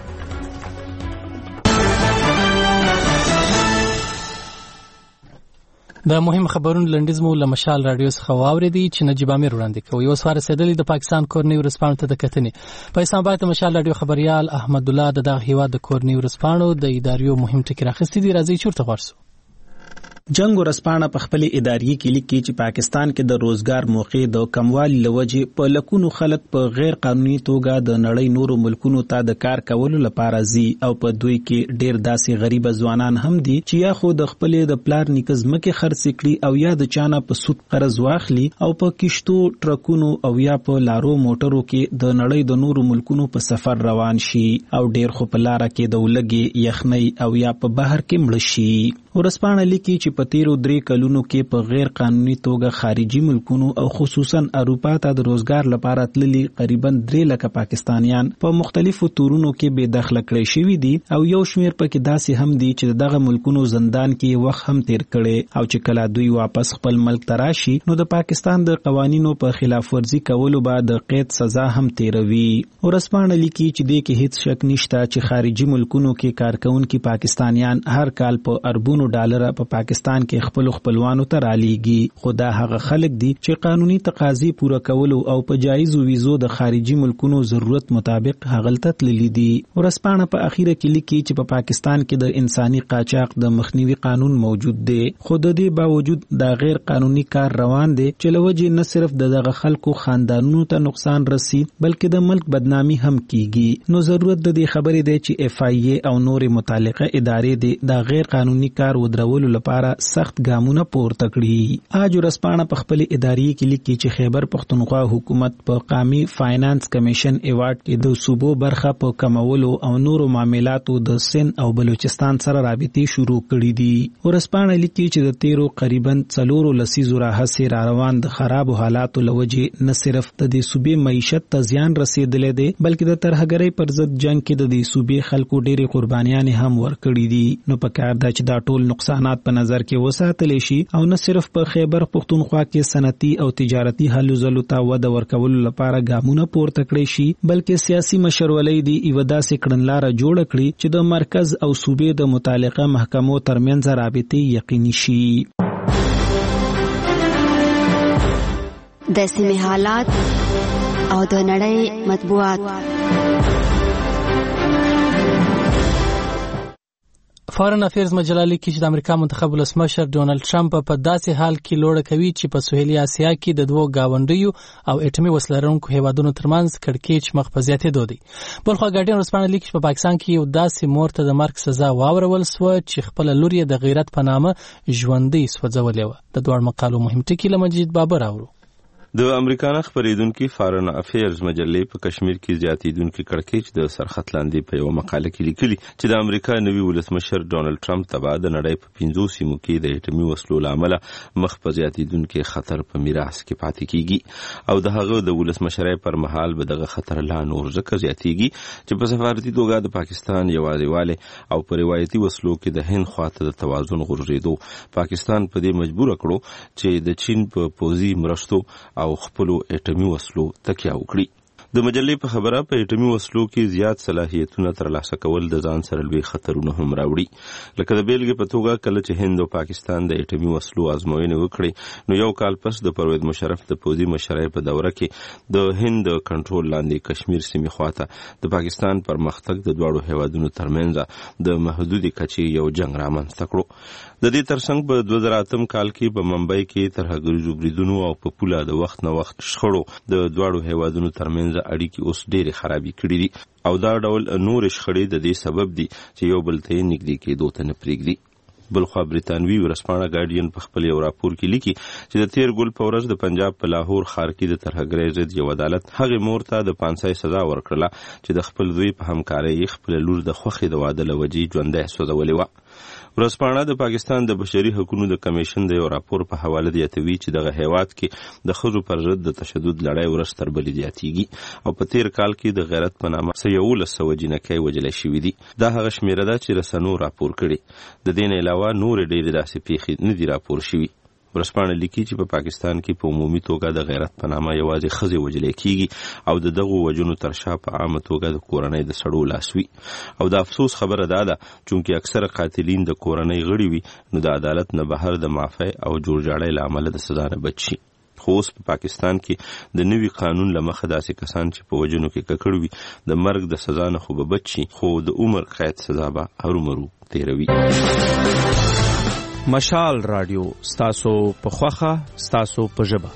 د مهم خبرونو لنډیز مو له مشال راډیو څخه واورېدی چې نجیب امیر وړاندې کوي. اوس ورسېدلی د پاکستان کورنۍ ورځپاڼو ته د کتنې. په اسلام آباد د مشال راډیو خبریال احمد الله د دغه هیواد د کورنۍ ورځپاڼو د اداریو مهم ټکي راخیستي دي. راځئ چورته غوړ سو. جنگ ورسپانه په خپل اداري کې لیکي چې پاکستان کې د روزګار موقع د کموالي لوجې په لکونو خلک په غیر قانوني توګه د نړۍ نورو ملکونو ته د کار کولو لپاره ځي او په دوی کې ډېر داسې غریب ځوانان هم دي چې یا خو د خپل د پلار نیکه ځمکې خرڅ کړي او یا د چانه په سود قرض واخلي او په کشتو ټرکونو او یا په لارو موټرو کې د نړۍ د نورو ملکونو په سفر روان شي او ډېر خو په لاره کې د ولګي یخنۍ او یا په بهر کې مړ شي. ورسپانه لیکي چې په تیرو درې کلونو کې په غیر قانوني توګه خارجي ملکونو او خصوصا اروپا ته د روزګار لپاره تللي قریبا درې لکه پاکستانیان په مختلفو تورونو کې بې دخله کړي شوي دي او یو شمیر پکې داسې هم دي چې دغه ملکونو زندان کې وخت هم تیر کړي او چې کله دوی واپس خپل ملک ته راشي نو د پاکستان د قوانینو په خلاف ورزي کولو بعد د قید سزا هم تیروي. ورسپانه لیکي چې دې کې هیڅ شک نشته چې خارجي ملکونو کې کارکونکي پاکستانیان هر کال په اربونو ډالر په پاکستان کې خپل خپلوانو ته رالیږي. خو دا هغه خلک دي چې قانوني تقاضي پوره کولو او په جایزو ویزو د خارجي ملکونو ضرورت مطابق هغلته تللي دي. ورسپانه په اخیره کې لیکي چې په پاکستان کې د انساني قاچاق د مخنیوي قانون موجود دی خو د دې باوجود دا غیر قانوني کار روان دی چې لوجه نه صرف دغه خلکو خاندانونو ته نقصان رسي بلکې د ملک بدنامي هم کیږي. نو ضرورت د دې خبرې دی چې اف آی ای او نور متعلقه ادارې دي دا غیر قانوني کار ودرولو لپاره سخت ګامونه پورته کړي. اج ورسپانه په خپل اداري کې لیکي چې خیبر پختونخوا حکومت په قومي فاینانس کمیشن ایوارډ کې د صوبو برخه په کمولو او نورو معاملاتو د سند او بلوچستان سره رابطې شروع کړې دي. ورسپانه لیکي چې د تیرو قریبا څلورو لسیزو راهسې را روان د خراب حالاتو لوجې نه صرف د دې صوبې معیشت ته زیان رسیدلې دی بلکې د ترهګرۍ پر ضد جنگ کې د دې صوبې خلکو ډېرې قربانیاں هم ورکړې دي. نو په کار دا چې دا ټول ټول نقصانات په نظر کې وساتل شي او نه صرف په خیبر پختونخوا کې صنعتي او تجارتي هلو ځلو ته وده ورکولو لپاره ګامونه پورته کړی شي بلکې سیاسي مشرولۍ دی یو داسې کړنلاره جوړ کړي چې د مرکز او صوبې د متعلقه محکمو ترمنځ رابطې یقیني شي. د سیمې حالات او د نړۍ مطبوعات. فارن افیرز مجله لیکي چې د امریکا منتخب ولسمشر ډونالد ټرمپ په داسې حال کې لوړه کوي چې په سویلي اسیا کې د دوو گاونډیو او اټومي وسله لرونکو هیوادونو ترمنځ کړکېچ مخ په زیاتېدو دی. بلخوا ګارډین ورځپاڼه لیکي چې په پاکستان کې یو داسې مور ته د مرګ سزا واورول سوه چې خپله لور یې د غیرت په نامه ژوندۍ سوځولې وه. د دواړو مقالو مهم ټکي له مجید بابر اورو. د امریکا خبرېدونکو فارن افیرز مجلې په کشمیر کې زیاتېدونکو کړکېچ د سرخط لاندې په یو مقاله کې لیکلي چې د امریکا نوي ولسمشر ډونالد ټرمپ ته د نړۍ په پنځو سیمو کې د اټومي وسلو له امله مخ په زیاتېدونکو خطر په میراث کې پاتې کیږي او د هغه د ولسمشرۍ پر مهال به دغه خطر لا نور ځکه زیاتېږي چې په سفارتي توګه د پاکستان یوازېواله او په روایتي وسلو کې د هند خواته د توازن غورځېدو پاکستان په دې مجبور کړو چې د چین په پوځي مرستو او خپلو اټومي وسلو تکیه وکړي. د مجلې په خبره په اټومي وسلو کې زیات صلاحیتونه ترلاسه کول د ځان سره لوی خطرونه هم راوړي. لکه د بیلګې په توګه کله چې هند او پاکستان د اټومي وسلو ازموینې وکړي نو یو کال پس د پرویز مشرف د پوځي مشرۍ په دوره کې د هند کنټرول لاندې کشمیر سیمې خواته د پاکستان پرمختګ د دواړو هیوادونو ترمنځ د محدودې کچې یو جنگ رامنځته کړو. د دې ترڅنګ په دوه زره اتم کال کې په ممبئی کې ترهګریزو بریدونو او په پوله د وخت نه وخت شخړو د دواړو هیوادونو ترمنځ اړیکې اوس ډېرې خرابې کړې دي او دا ډول نور شخړې د دې سبب دي چې یو بل ته نږدې کېدو ته نه پرېږدي. بلخوا بریتانوي ورځپاڼه ګارډین په خپل یو راپور کې لیکي چې د تیر ګل په ورځ د پنجاب په لاهور ښار کې د ترهګرۍ ضد یو عدالت هغې مور ته د پانسۍ سزا ورکړله چې د خپل زوی په همکارۍ خپله لور د خوښې د واده له وجې ژوندی سوځولې وه. ورځپاڼه د پاکستان د بشري حقوقو د کمیشن د یو راپور په حواله زیاتوي چې دغه هیواد کې د ښځو پر ضد د تشدد لړۍ ورځ تر بلې زیاتېږي او په تیر کال کې د غیرت په نامه څه یولس سوه جینکۍ وژلې شوي دي. دا هغه شمیره ده چې رسنو راپور کړي. د دې نه علاوه نورې ډېرې داسې پیښې نه دي راپور شوي. ورځپاڼه لیکي چې په پاکستان کې په عمومي توګه د غیرت په نامه یوازې ښځې وژلې کیږي او د دغو وژنو تر شا په عامه توګه د کورنۍ د سړو لاس وي او د افسوس خبره دا ده چونکې اکثره قاتلین د کورنۍ غړي وي نو د عدالت نه بهر د معافۍ او جوړجاړۍ له امله د سزا نه بچ شي. خو اوس په پاکستان کې د نوي قانون له مخه داسې کسان چې په وژنو کې ککړ وي د مرګ د سزا نه خو به بچ شي خو د عمر قید سزا به هرومرو تیروي. مشال رادیو ستاسو په خوخه ستاسو په ژبه.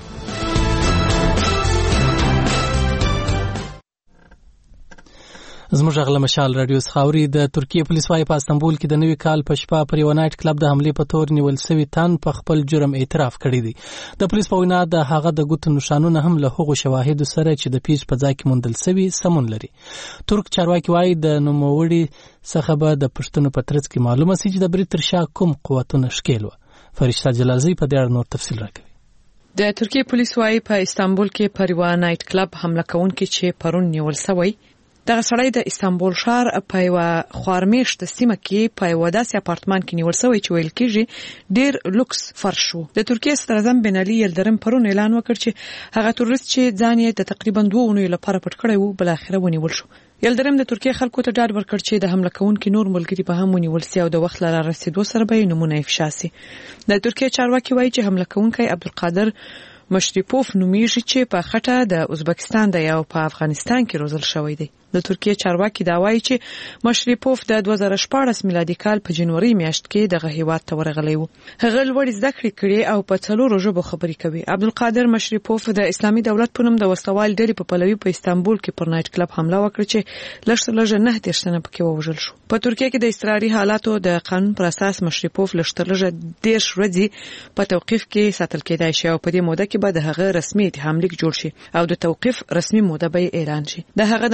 زموږ غله مشال رادیو څخه د ترکیه پولیس وايي په استانبول کې د نوي کال په شپه پر یو نایټ کلب د حملې په تور نیول سوي تن په خپل جرم اعتراف کړی دی. د پولیس په وینا د هغه د ګوتو نشانونه هم له هغو شواهدو سره چې د پیښ په ځای کې موندل سوي سمون لري. ترک چارواکي وايي د نوموړي څخه به د پښتنو په ترڅ کې معلومه سي چې د برید تر شا کوم قوتونه ښکېل وه. فرشته جلازي په دې اړه نور تفصیل راکوي. د ترکیه پولیس وايي په استانبول کې پر یو نایټ کلب حمله کوونکي چې پرون نیول سوی دغه سړی د استانبول ښار په یو خوارمیشت سیمه کې په یو داسې اپارتمان کې نیول شوی چې ویل کېږي ډېر لوکس فرش و. د ترکیه صدر اعظم بن علي یلدرم پرون اعلان وکړ چې هغه تروریست چې ځان یې د تقریبا دوه اونیو لپاره پټ کړی و بل اخره ونیول شو. یلدرم د ترکیه خلکو ته ډاډ ورکړ چې د حمله کوونکي نور ملګري به هم ونیول سي او د وخت لاره رسیدو سره به نمونه افشا سي. د ترکیه چارواکي وایي چې حمله کوونکی عبدالقادر مشرپوف نومیږي چې په خټه د ازبکستان د یو په افغانستان کې روزل شوی دی. د ترکیه چارواکي دا وایي چې مشرپوف د دوه زره شپاړس میلادي کال په جنوري میاشت کې دغه هیواد ته ورغلی و. هغه لوړ زده کړې کړې او په څلورو ژبو خبرې کوي. عبدالقادر مشرپوف د اسلامي دولت په نوم د وسلوال ډلې په پلوي په استانبول کې پر نایټ کلب حمله وکړه چې لږ لږ نه دېرش تنه پکې ووژل شو. په ترکیه کې د اضطراري حالاتو د قانون پر اساس مشرپوف لږ لږ دېرش ورځې په توقیف کې ساتل کېدای شي او په دې موده کې به د هغه رسمي اتهام لیک جوړ شي او د توقیف رسمي موده به اعلان شي. د هغه د محاکمې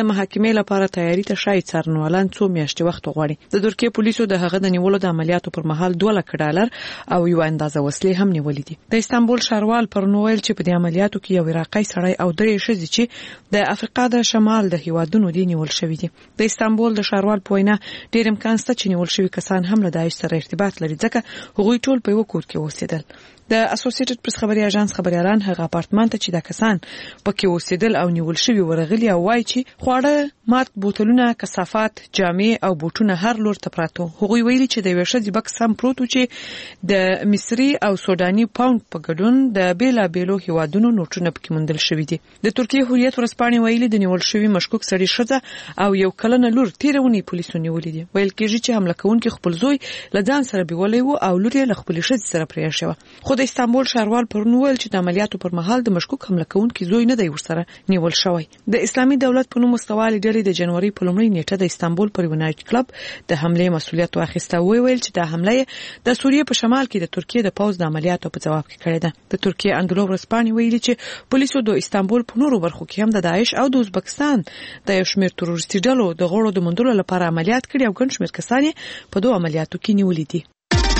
محکمې لپاره تیاری ته شاید څارنوالان څو میاشتې وخت غواړي. د ترکیه پولیسو د هغه د نیولو د عملیاتو پر مهال دوه لک ډالر او یو اندازه وسلې هم نیولې دي. د استانبول ښاروال پرون ویل چې په دې عملیاتو کې یو عراقي سړی او درې ښځې چې د افریقا د شمال د هیوادونو دي نیول شوي دي. د استانبول د ښاروال په وینا ډېر امکان شته چې نیول شوي کسان هم له داعش سره ارتباط لري ځکه هغوی ټول په یو کور کې اوسېدل. د اسوسییټډ پریس خبري اژانس خبريالان هغه اپارتمان ته چې د کسان پکې اوسېدل او نیول شوي ورغلي او وایي چې خواړه، مات بوتلونه، کثافات، جامې او بوټونه هر لور ته پراته. هغوی ویلي چې د یوې ښځې بکس هم پروت و چې د مصري او سوداني پاوند په ګډون د بیلابیلو هیوادونو نوټونه پکې موندل شوي دي. د ترکیه هویت ورځپاڼې ویلي د نیول شوي مشکوک سړي ښځه او یو کلنه لور تېره اونۍ پولیسو نیولې دي. ویل کېږي چې حمله کوونکي خپل زوی له ځان سره بیولی و او لور یې له خپلې ښځې سره پرېښې وه. خو د استانبول ښاروال پرون ویل چې د عملیاتو پر مهال د مشکوک حمله کوونکي زوی نه دی ورسره نیول شوی. د اسلامي دولت په نوم مستوالې ډلې د جنوري په لومړۍ نیټه د استانبول پر یو نایټ کلب د حملې مسؤلیت واخیسته. ویل چې د حمله د سوریې په شمال کې د ترکیه د پوځ د عملیاتو په جواب کې کړې ده. د ترکیه اندلو ورځپاڼې ویلي چې پولیسو د استانبول په نورو برخو کې هم د داعش او د ازبکستان د یو شمېر تروریستي ډلو د غړو د موندلو لپاره عملیات کړي او ګڼ شمېر کسان په دوه عملیاتو کې نیولي دي.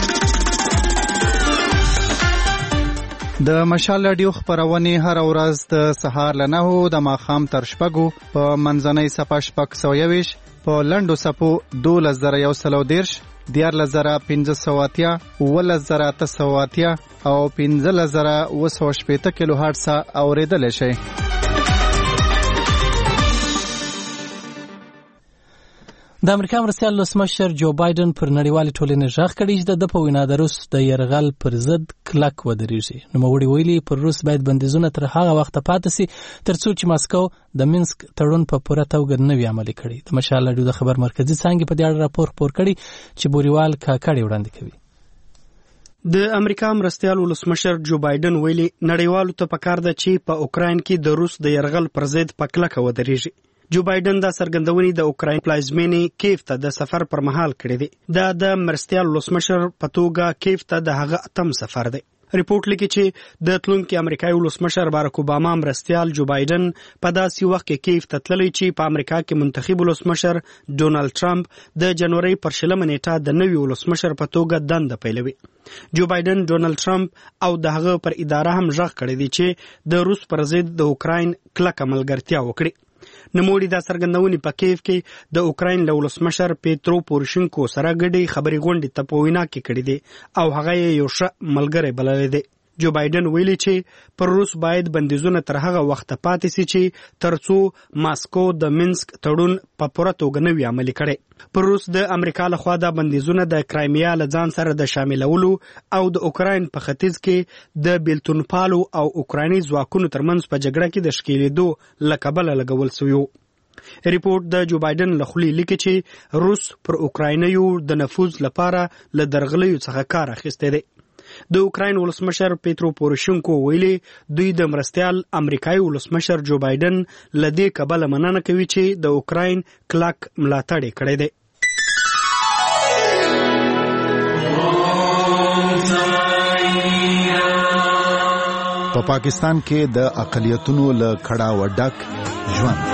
د مشال رادیو خبرونه هر ورځ د سهار له نهو د ماښام تر شپږو په منځنۍ صفه شپږ سوه یویشت په لنډو صفو دولس زره یو سل او دېرش، دیارلس زره پنځه سوه اتیا، اوولس زره اته سوه اتیا او پنځلس زره اوه سوه شپېته کیلو هرټز اورېدلی شئ. د امریکا مرستیال ولسمشر جو بایدن پر نړیوالې ټولنې غږ کړی چې د په وینا د روس د یرغل پر ضد کلک ودرېږي. نوموړي ویلي پر روس باید بندیزونه تر هغه وخته پاتې سي تر څو چې ماسکو د مینسک تړون په پوره توګه نه وي عملي کړی. د مشال رادیو د خبر مرکزي څانګې په دې اړه راپور خپور کړی چې بوریوال کاکړي وړاندې کوي. د امریکا مرستیال ولسمشر جو بایدن ویلي نړیوالو ته پکار ده چې په اوکراین کې د روس د یرغل پر ضد په کلکه ودرېږي. جو بایدن دا څرګندونې د اوکراین پلازمینې کیف ته د سفر پر مهال کړې دي. دا د مرستیال ولسمشر په توګه کیف ته د هغه اتم سفر دی. ریپورت لیکي چې د تلونکي امریکایي ولسمشر باراک اوباما مرستیال جو بایدن په داسې وخت کې کیف ته تللی چې په امریکا کې منتخب ولسمشر ډونالد ټرمپ د جنوري پر شلمه نیټه د نوي ولسمشر په توګه دنده پیلوي. جو بایدن ډونالد ټرمپ او د هغه پر اداره هم غږ کړی دی چې د روس پر ضد د اوکراین کلکه ملګرتیا وکړي. نوموړي دا څرګندونې په کیف کې د اوکراین له ولسمشر پیترو پوروشینکو سره ګډې خبرې غونډې ته په وینا کې کړې دي او هغه یې یو ښه ملګری بللی دی. جو بایدن ویلي چې پر روس باید بندیزونه تر هغه وخته پاتې سي چې تر څو ماسکو د مینسک تړون په پوره توګه نه وي عملي کړی. پر روس د امریکا لخوا دا بندیزونه د کرایمیا له ځان سره د شاملولو او د اوکراین په ختیځ کې د بیلتونپالو او اوکرایني ځواکونو ترمنځ په جګړه کې د ښکېلېدو له کبله لګول سوي. ریپورت د جو بایدن له خولې لیکي چې روس پر اوکراینیو د نفوذ لپاره له درغلیو څخه کار اخیستی دی. د اوکراین ولسمشر پیترو پوروشینکو ویلي دوی د مرستیال امریکایي ولسمشر جو بایدن له دې کبله مننه کوي چې د اوکراین کلک ملاتړ یې کړی دی. په پاکستان کې د اقلیتونو له کړاوه ډک ژوند.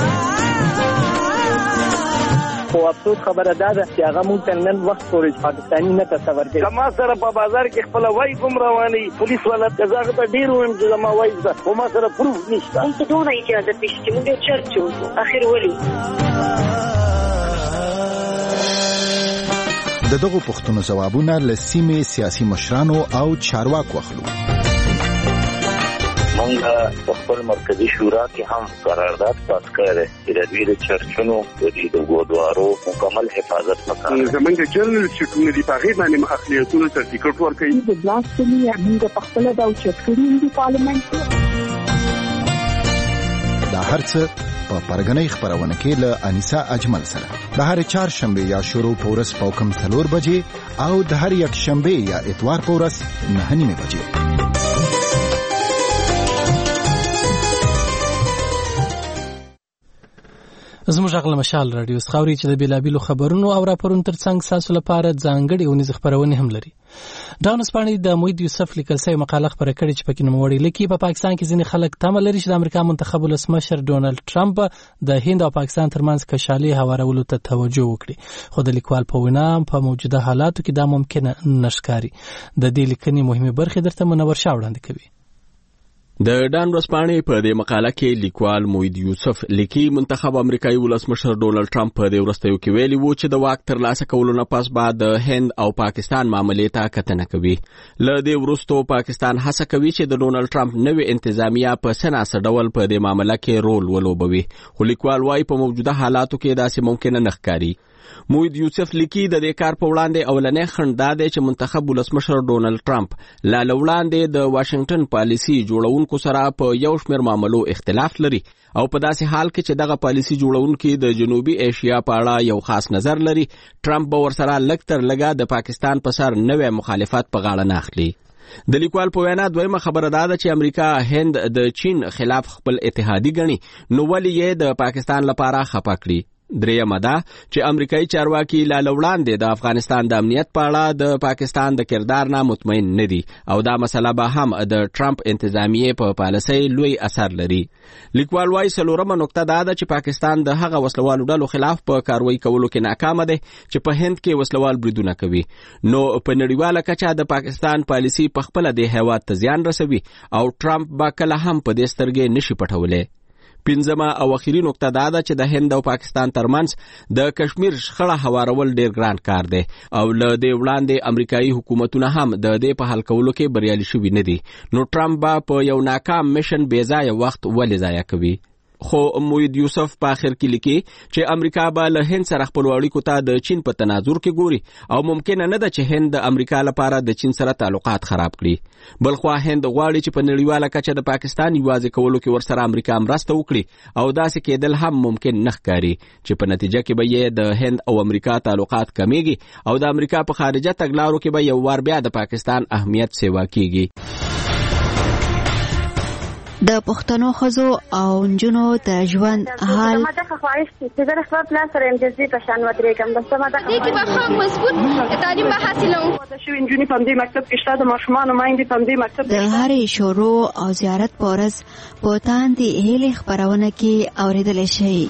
خو افسوس خبره ده چې هغه مونږ ته نن وخت پورې پاکستاني نه تصور کوي. زما سره په بازار کې خپل وای کوم رواني پولیس والا تزاغ ته ډیر ویم چې زما وای ده خو ما سره پروف نشته. مونږ ته ډونه اجازه پېښ چې مونږ چرچ وو اخر ولي د دغو پوښتنو ځوابونه له سیمې سیاسي مشرانو او چارواکو اخلو. مونږ په خپل مرکزی شورا کې هم قرارداد پاس کړی چې د دوی د چرچونو د ګودوارو مکمل حفاظت وکړي. زمونږ جنرال سکرټری دی په هغه باندې اخلیتونو سرټیفیکټ ورکړي. د بلاسفمي موږ په خپل د چرچونو د پارلیمنت دا هرڅه په پرګنۍ خبرونه کې له انیسا اجمل سره د هر چهارشنبه یا شروع پورس پوکم څلور بجې او د هر یک شنبه یا اتوار پورس نه نیمه بجې. زموږ غږ مشال رادیو خاوري چې د بیلابیلو خبرونو او راپورونو ترڅنګ تاسو لپاره ځانګړي اونیز خبرونه هم لري. ډاون اسپاني د موید یوسف لیکل شوی مقاله خبره کړې چې پکې نوموړی لیکي په پاکستان کې ځینې خلک تمه لري چې د امریکا منتخب ولسمشر ډونالد ټرمپ د هند او پاکستان ترمنځ کشالي هوارولو ته توجه وکړي، خو د لیکوال په وینا په موجوده حالاتو کې دا ممکن نشکاري. د دې لیکنې مهمه برخه درته منور شاه وړاندې کوي. د ډان ورځپاڼې په دې مقاله کې لیکوال موید یوسف لیکي منتخب امریکایي ولسمشر ډونالد ټرمپ په دې وروستیو کې ویلي وو چې د واک ترلاسه کولو نه پس به د هند او پاکستان معاملې ته کتنه کوي. له دې وروسته پاکستان هڅه کوي چې د ډونالد ټرمپ نوې انتظامیه په سناسه ډول په دې معامله کې رول ولوبوي، خو لیکوال وايي په موجوده حالاتو کې داسې ممکن نه ښکاري. موید یوسف لیکي د دې کار په وړاندې اولنې خنډ دا دی چې منتخب ولسمشر ډونالد ټرمپ لا وړاندې د واشنگټن پالیسي جوړونکو سره په یو شمېر معاملو اختلاف لري او په داسې حال کې چې دغه پالیسي جوړونکي د جنوبي ایشیا په اړه یو خاص نظر لري، ټرمپ به ورسره لږ تر لږه د پاکستان په سر نوې مخالفت په غاړه نه اخلي. د لیکوال په وینا دویمه خبره دا ده چې امریکا هند د چین خلاف خپل اتحادي ګڼي، نو ولې یې د پاکستان لپاره خپه کړي. درېیمه ده چې امریکایي چارواکي لا وړاندې د افغانستان د امنیت په اړه د پاکستان د کردار نه مطمئن نه دي او دا مسله به هم د ټرمپ انتظامیې په پالیسۍ لوی اثر لري. لیکوال وايي څلورمه نقطه دا ده چې پاکستان د هغه وسلوالو ډلو خلاف په کاروایی کولو کې ناکامه دی چې په هند کې وسلوال بریدونه کوي، نو په نړیواله کچه د پاکستان پالیسي په خپله دې هیواد ته زیان رسوي او ټرمپ به کله هم په دې سترګې نشي پټولی. پنځمه او اخیری نقطه دا ده چې د هند او پاکستان ترمنځ د کشمیر شخړه هوارول ډیر ګران کار دی او له دې وړاندې امریکایي حکومتونه هم د دې په حل کولو کې بریالي شوي نه دي، نو ټرمپ به په یو ناکام میشن بې ځایه وخت ولې ضایع کوي. خو موید یوسف په اخر کې لیکي چې امریکا به له هند سره خپل اړیکو ته د چین په تناظر کې ګوري او ممکن نه ده چې هند د امریکا لپاره د چین سره تعلقات خراب کړي، بلخو هند غواړي چې په نړیواله کچه د پاکستان یوازې کولو کې ورسره امریکا مرسته وکړي او داسې کېدل هم ممکن نه ښکاري چې په نتیجه کې به یې د هند او امریکا تعلقات کمیږي او د امریکا په خارجه تګلارو کې به یو وار بیا د پاکستان اهمیت سیوا کیږي. د پښتنو ښځو او نجونو د ژوند حال ما ته خواهش چې زه خپل پلان سره امتیازي په شان ودرېږم، بس ما ته دې کې به هم مضبوط تعلیم به حاصلوم. د شوي نجونې په دې مکتب کې شته، د ماشومانو میندې په دې مکتب د هرې شروع او زیارت په ورځ په تاندې هیلې خپرونه کې اورېدلی شي.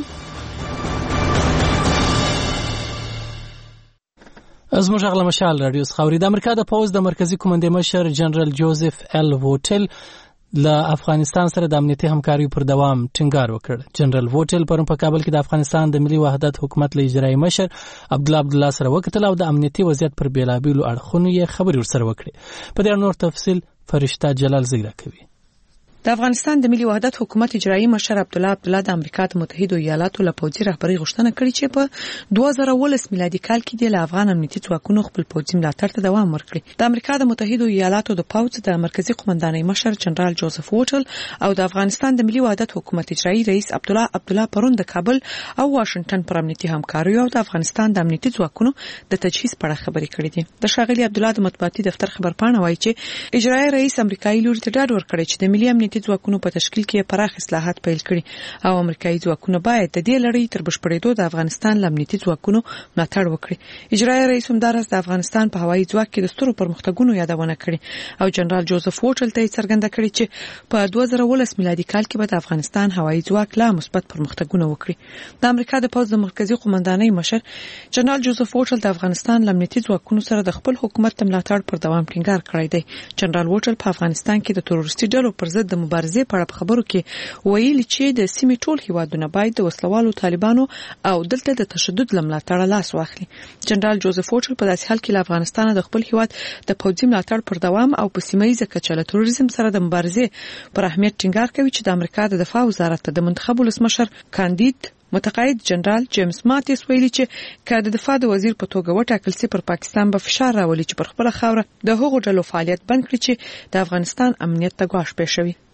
زموږ غږ مشال رادیو خاوري د امریکا د پوز د مرکزی کمانډې مشر جنرال جوزف ال ووټل له افغانستان سره د امنیتي همکاري پر دوام ټینګار وکړ. جنرال ووټل پرون په کابل کې د افغانستان د ملي وحدت حکومت له اجرایي مشر عبدالله عبدالله سره وکتل او د امنیتي وضعیت پر بیلابیلو اړخونو یې خبرې ورسره وکړې. په دې اړه نور تفصیل فرشته جلال زیرا کوي. د افغانستان د ملي وحدت حکومت اجرایي مشر عبدالله عبدالله د امریکا د متحده ایالاتو له پوځي رهبرۍ غوښتنه کړې چې په دوه زره ولس میلادي کال کې د افغان امنیتي ځواکونو خپل پوځي ملاتړ ته دوام ورکړي. د امریکا د متحده ایالاتو د پوځ د مرکزی قومندانۍ مشر جنرال جوزف ووټل او د افغانستان د ملي وحدت حکومت اجرایي رئیس عبدالله عبدالله پرون د کابل او واشنگټن پر امنیتي همکاري او د افغانستان د امنیتي ځواکونو د تجهیز په اړه خبرې کړې دي. د ښاغلي عبدالله د مطبوعاتي دفتر خبرپاڼه وایي چې اجرایي رئیس امریکایي لوري ته ډاډ ورکړی چې د ملي امنیتي ځواکونو په تشکیل کې پراخ اصلاحات پیل کړي او امریکایي ځواکونه باید د دې لړۍ تر بشپړېدو د افغانستان امنیتي ځواکونو ملاتړ وکړي. اجرایي رئیس همدارس د افغانستان په هوایي ځواک کې د سترو پرمختګونو یادونه کړې او جنرال جوزف ووټل ته څرګنده کړې چې په دوه زره ولس میلادي کال کې به د افغانستان هوایي ځواک لا مثبت پرمختګونه وکړي. د امریکا د پوځ د مرکزی قومندانۍ مشر جنرال جوزف ووټل د افغانستان امنیتي ځواکونو سره د خپل حکومت ملاتړ پر دوام ټینګار کړی دی. جنرال ووټل په افغانستان کې د تروریستي ډلو پر ضد د مبارزې په اړه خبرو کې ویلي چې د سیمې ټول هیوادونه باید د وسلوالو طالبانو او دلته د تشدد لملاتړ لاس واخلي. جنرال جوزف ووټل په داسې حال کې له افغانستان د خپل هیواد د پوځي ملاتړ پر دوام او په سیمایي کچه له تروریزم سره د مبارزې پر اهمیت ټینګار کوي چې د امریکا د دفاع وزارت د منتخب ولسمشر کاندید متقاعد جنرال جیمز ماتیس ویلي چې که د دفاع د وزیر په توګه وټاکل سي پر پاکستان به فشار راولي چې پر خپل خاوره د هغو ډلو فعالیت بند کړي چې د افغانستان امنیت ته ګواښ پېښوي.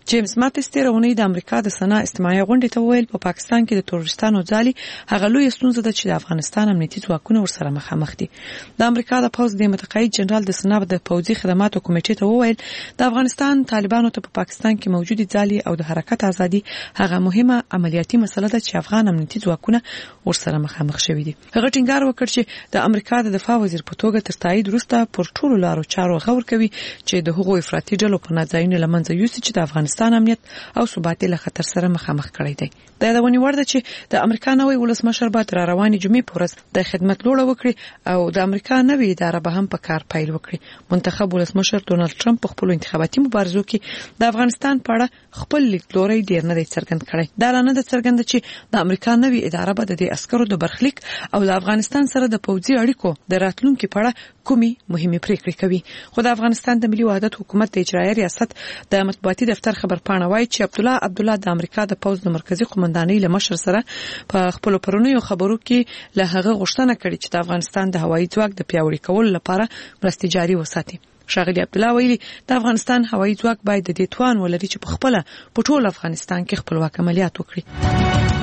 جیمز ماتس تیرونی د امریکا د سنا استماعي غونډې ته ویل په پاکستان کې د تروریستانو ځالي هغه لوی ستونزه ده چې د افغانستان امنیتي ځواکونه ورسره مخامخ دي. د امریکا د پوز د متقاعد جنرال د سنا د پوځي خدماتو کمیټې ته ویل د افغانستان طالبانو ته په پاکستان کې موجودي ځالي او د حرکت ازادي هغه مهمه عملیاتي مسله ده چې افغان امنیتي ځواکونه ورسره مخامخ شوي دي. هغه ټینګار وکړ چې د امریکا د دفاع وزیر په توګه تر تایید وروسته پر ټولو لارو چارو غور کوي چې د هغو افراطي ډلو په ناځایونو لمنځه یوسي چې د افغانستان امنیت او ثبات له خطر سره مخامخ کړی دی. دا د ونی ورده چې د امریکا نوې ولسمشر به تر رواني جمعې پورې د خدمت لوړه وکړي او د امریکا نوې اداره به هم په کار پیل وکړي. منتخب ولسمشر ډونالد ټرمپ په خپل انتخاباتي مبارزو کې د افغانستان په اړه خپل لیدلوري ډیر نه دی څرګند کړی. دا نه د څرګند چې د امریکا نوې اداره به د عسکرو د برخلیک او د افغانستان سره د پوځي اړیکو د راتلونکو په اړه کومي مهمه پریکړې کوي. خو د افغانستان د ملي وحدت حکومت د اجرایي ریاست د مطبوعاتي دفتر خبرپاڼه وايي چې عبد الله عبد الله د امریکا د پوز د مرکزی قومندانۍ له مشر سره په خپل پرونیو خبرو کې له هغه غوښتنه کړې چې د افغانستان د هوایي ځواک د پیاوړي کولو لپاره مرستې جاري وساتي. ښاغلي عبد الله ویلي د افغانستان هوایي ځواک باید د دې توان ولري چې په خپل په ټول افغانستان کې خپلواک عملیات وکړي.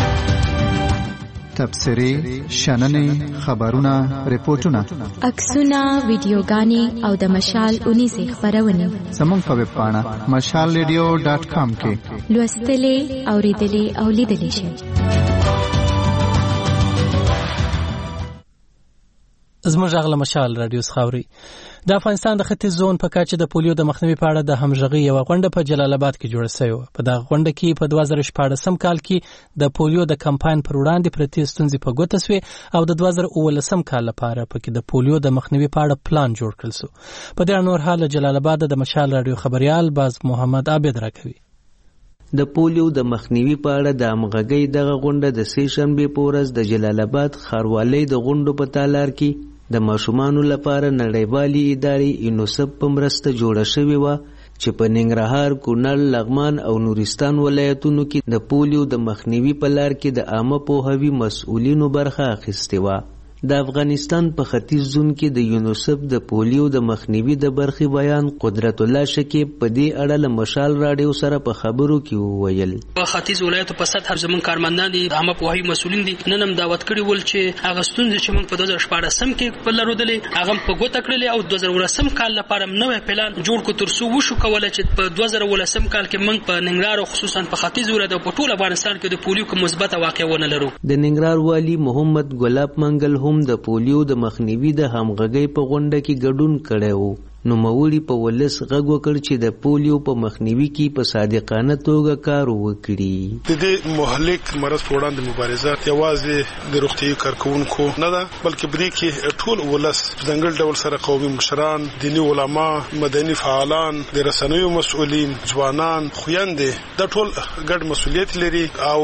تبصرې، شننې، خبرونه، ریپورتونه، عکسونه، ویډیوګانې او د مشال اونیزې خبرونه زموږ په ویب پاڼه مشال ریډیو ډاټ کام کې لوستلې، اوریدلې او لیدلې شئ. زموږ غږ مشال رادیو خاوري د افغانستان د ختیځ زون په کچه د پولیو د مخنیوي په اړه د همغږي یو غونډه په جلال آباد کې جوړه شوې و. په دغه غونډه کې په دوه زره شپاړسم کال کې د پولیو د کمپاین پر وړاندې پرتې ستونزې په ګوته شوې او د دوه زره اوولسم کال لپاره پکې د پولیو د مخنیوي په اړه پلان جوړ کړل شو. په دې نور حال جلال آباد د مشال رادیو خبريال باز محمد عابد راکوي. د پولیو د مخنیوي په اړه د همغږي دغه غونډه د سې شنبې په ورځ د جلال آباد ښاروالۍ د غونډو په تالار کې د ماشومانو لپاره نړیوالي ادارې یونیسف په مرسته جوړه شوې وه چې په ننګرهار، کونړ، لغمان او نورستان ولایتونو کې د پولیو د مخنیوي په لار کې د عامه پوهاوي مسؤلینو برخه اخیستې وه. د افغانستان په ختیځ زون کې د یونیسف د پولیو د مخنیوي د برخې بیان قدرت الله شکیب په دې اړه له مشال راډیو سره په خبرو کې وویل. په ختیځ ولایتو په سطح زمون کارمندان دي، عامه پوهاوي مسؤلین دي. نن هم دعوت کړي ول چې هغه ستونزې چې موږ په دوه زره شپاړسم کې په لرودلې هغه په ګوته کړلې او دوه زره اوولسم کال لپاره نوې پلان جوړ کړو تر څو وشو کولای چې په دوه زره اوولسم کال کې موږ په ننګرهار خصوصا په ختیځ ولایت او په ټول افغانستان کې د پولیو کوم مثبت واقع ونه لرو. د ننګرهار والی محمد ګلاب منګل هم د پولیو د مخنیوي د همغږۍ په غونډه کې ګډون کړی و. نو موري په ولس غږ وکړ چې د پولیو په مخنیوي کې په صادقانه توګه کار وکړي. د دې مهلک مرض په وړاندې مبارزه یوازې د روغتیايي کارکونکو نه ده بلکې په دې کې ټول ولس په ځانګړي ډول سره قومي مشران، دیني علما، مدني فعالان، د رسنیو مسؤلین، ځوانان، خویندې د ټول ګډ مسؤلیت لري او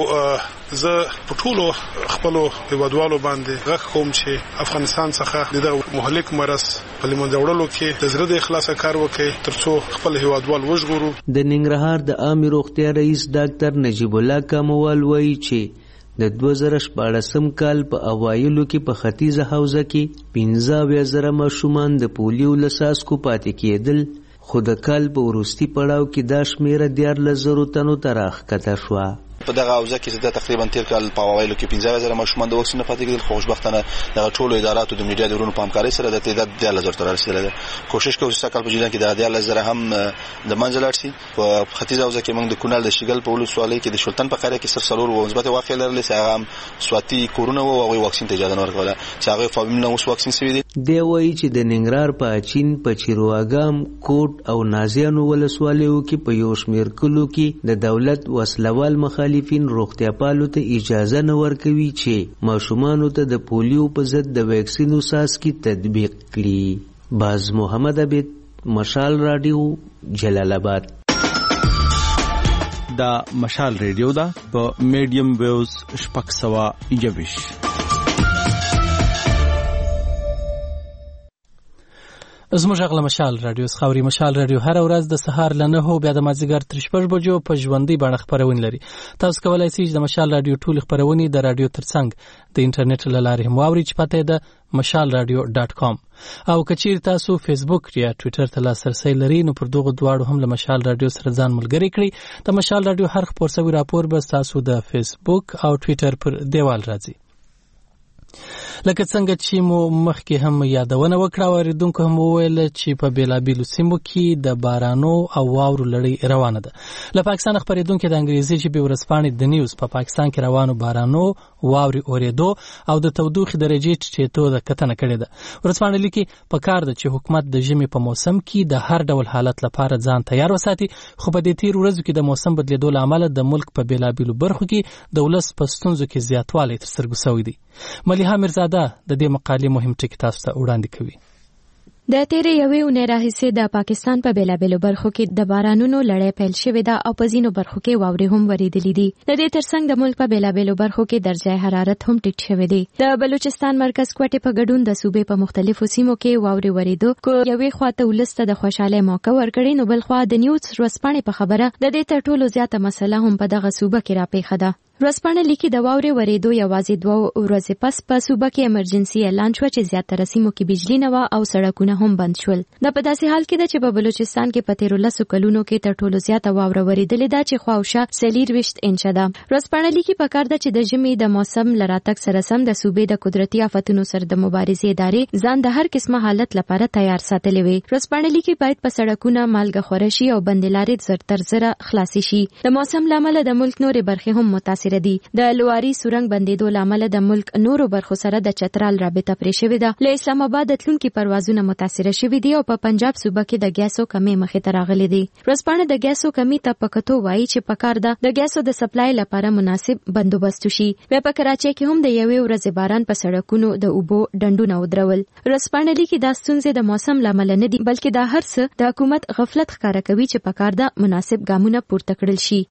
زه په ټولو خپلو هیوادوالو باندې غږ کوم چې افغانستان څخه د دغه مهلک مرض په لمنځه وړلو کې د زړه د اخلاصه کار وکړي ترڅو خپل هیوادوال وژغورو. د ننګرهار د عامه روغتیا رئیس ډاکټر نجیب الله کاموال وایي چې د دوه زره شپاړسم کال په اوایلو کې په ختیځه حوزه کې پنځه اویا زره ماشومان د پولیو له څاڅکو پاتې کېدل، خو د کال په وروستي پړاو کې دا شمیره دیارلس زرو تنو ته راښکته شوه. په دغه حوزه کې د تقریبا تیر کال په اوایلو کې پنځه زره ماشومان د واکسین پاتې کېدل، خو خوشبختانه دغه ټولو اداراتو د میډیا د ورونو په همکارۍ سره د تعداد دیارلس زرو ته رسیدلی ده. کوشش کوو چې کال په جریان کې د دیارلس زره هم د منځه لاړ شي. په ختیځه حوزه کې موږ د کونړ د شیګل په ولسوالۍ کې د شلتن په قریه کې صرف څلور مثبت واقعې لرلې چې هغه هم سواتي کورونه وو او هغوی واکسین ته اجازه نه ورکوله چې هغوی فامیلونه اوس واکسین شوي دي. دی وایي چې د ننګرهار په اچین، په چیرواګام، کوټ او نازیانو ولسوالیو کې په یو شمېر کلو کې د دولت وسلوال مخالفین روغتیا پالو ته اجازه نه ورکوي چې ماشومانو ته د پولیو په ضد د ویکسینو څاڅکي تطبیق کړي. باز محمد عبید، مشال راډیو، جلال آباد. دا مشال ریډیو دا په میډیم ویوز شپږ سوه یوویشت. زموږ غږ مشال رادیو خاوري مشال رادیو هر ورځ د سهار له نهو بیا د مازیګر تر شپږ بجو په ژوندۍ بڼه خپرونه لري. تاسو کولای شئ د مشال رادیو ټول خپرونې د رادیو ترڅنګ د انټرنیټ له لارې هم واورئ چې پته ده مشال رادیو ډاټ کام. او کچیر تاسو فیسبوک یا ټوئیټر ته لاسرسي لري نو پر دغه دواړو هم له مشال رادیو سره ځان ملګری کړئ. د مشال رادیو هر خبر سوي راپور به تاسو د فیسبوک او ټوئیټر پر دیوال راځي. لکه څنګه چې مو مخکې هم یادونه وکړه اوریدونکو هم وویل چې په بیلابیلو سیمو کې د بارانو او واورو لړۍ روانه ده. له پاکستان خبرېدونکو د انګریزي ژبې ورځپاڼې د نیوز په پا پاکستان کې روانو بارانو واوري اورېدو او د تودوخې درجې ټیټېدو د کتنه کړې ده. ورځپاڼه لیکي په کار ده چې حکومت د ژمي په موسم کې د هر ډول حالت لپاره ځان تیار وساتي، خو په دې تیر ورځو کې د موسم بدلیدو له امله د ملک په بیلابیلو برخو کې د ولس په ستونزو کې زیاتوالی تر سترګو شوی دی. ملیحه میرزاده د دې مقالې مهم ټکي تاسو ته وړاندې کوي. د تیرې یوې اونۍ راهیسې د پاکستان په بیلابیلو برخو کې د بارانونو لړۍ پیل شوې ده او په ځینو برخو کې واورې هم ورېدلې دي. د دې ترڅنګ د ملک په بیلابیلو برخو کې درجه حرارت هم ټیټ شوی دی. د بلوچستان مرکز کوټې په ګډون د صوبې په مختلفو سیمو کې واورې ورېدو کو یوې خواته ولسته د خوشاله موقع ورکړي، نو بل خوا د نیوز ورځپاڼې په خبره د دې تر ټولو زیاته مسله هم په دغه صوبه کې راپېښه ده. ورځپاڼه لیکي د واورې ورېدو یوازې دوه ورځې پس په صوبه کې امرجنسي اعلان شو چې زیاتره سیمو کې بجلی نه وه او سړکونه هم بند شول. دا په داسې حال کې ده چې په بلوچستان کې په تیرو لسو کلونو کې تر ټولو زیاته واوره ورېدلې ده چې خواوشا څلېرویشت انچه ده. ورځپاڼه لیکي په کار ده چې د ژمي د موسم له راتګ سره سم د صوبې د قدرتي آفتونو سره د مبارزې ادارې ځان د هر قسمه حالت لپاره تیار ساتلی وي. ورځپاڼه لیکي باید په سړکونه مالګه خوره شي او بندې لارې زر تر زره خلاصې شي. د موسم له امله د ملک نورې برخې هم متاثره دي. د لواري سورنګ بندیدو لامل د ملک نورو برخو سره د چترال رابطه پرې شوې ده. له اسلام آباد تلونکي پروازونه متاثره شوي دي او په پنجاب صوبه کې د ګیسو کمی مخې ته راغلي دي. ورځپاڼه د ګیسو کمی ته په کتو وایي چې په کار ده د ګیسو د سپلای لپاره مناسب بندوبست شي. بیا په کراچۍ کې هم د یوې ورځې باران په سړکونو د اوبو ډنډونه ودرول. ورځپاڼه لیکي دا ستونزې د موسم لامل نه دي بلکې دا هر څه د حکومت غفلت ښکاره کوي چې په کار ده مناسب ګامونه پورته کړل شي.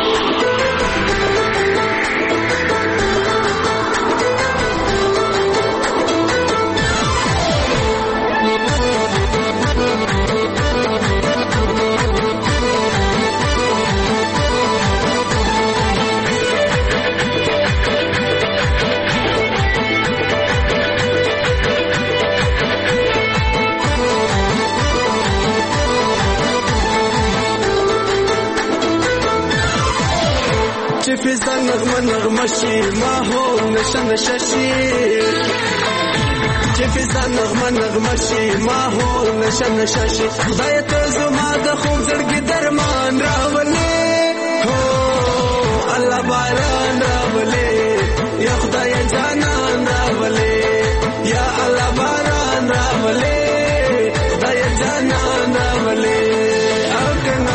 فضا نغمه نغمه شي ماحول نشه نشه شي چې فضا نغمه نغمه شي ماحول نشه نشه شي خدای ته زما د خوب زړګي درمان راولې هو الله باران راولې یا خدای جانان راولې یا الله باران راولې خدای جانان راولې او کنه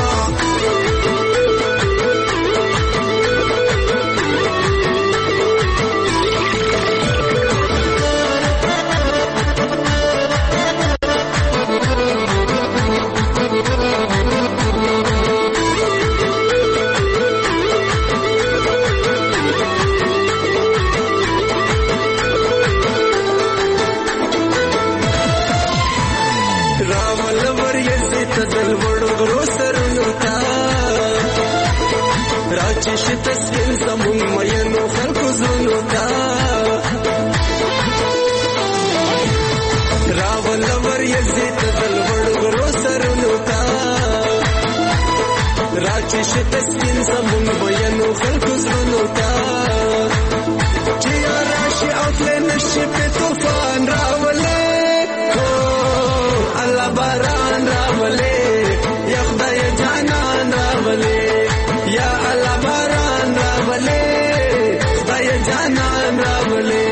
چې تسکین زمون مینو خلکو زونو تا راول ور یزید دل وړو سرونو تا راچې تسکین زمون مینو خلکو زونو تا چې راشي او تل نشي په طوفان راولې هو الله باران راولې یا خدای جانان راولې یا الله باران راولې خدای جانان راولې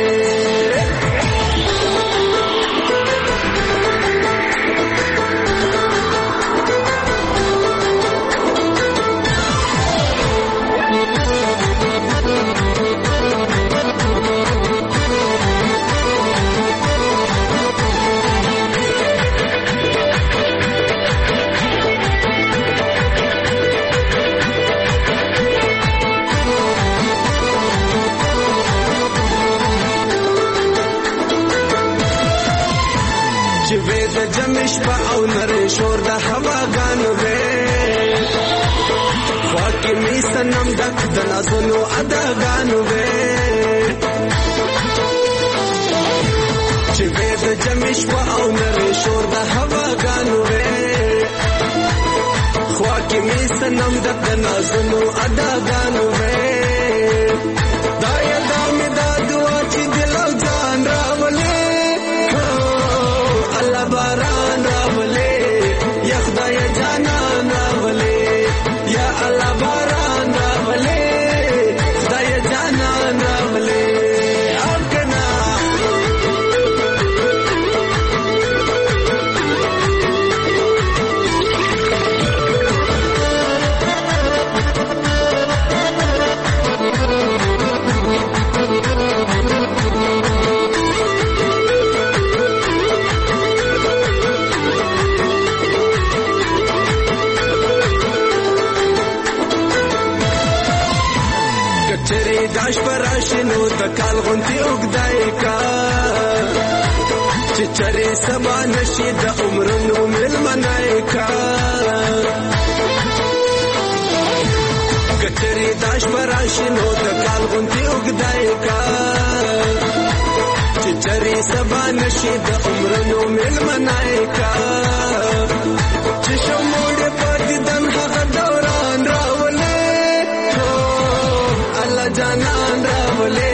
د جمش په او نری شور د هواګانو وې خواکې می سنم دک د نازونو اداګانو وې چې وې د جمش په او نری شور د هواګانو وې خواکې می سنم دک د نازونو اداګانو وې دا یدا می دا دعا چې دل او ځان راولې الله باران راولې یا خدای جانان راولې یا الله باران راولې خدای جانان راولې اګنا داش پراشنو د کال غونتی وګدای کا چې چرې سبا نشي د عمرونو مل منای کا کچري داش پراشنو د کال غونتی وګدای کا چې چرې سبا نشي د عمرونو مل منای کا چې شموړ پد دن هغه دوران راولې الله جانان راولې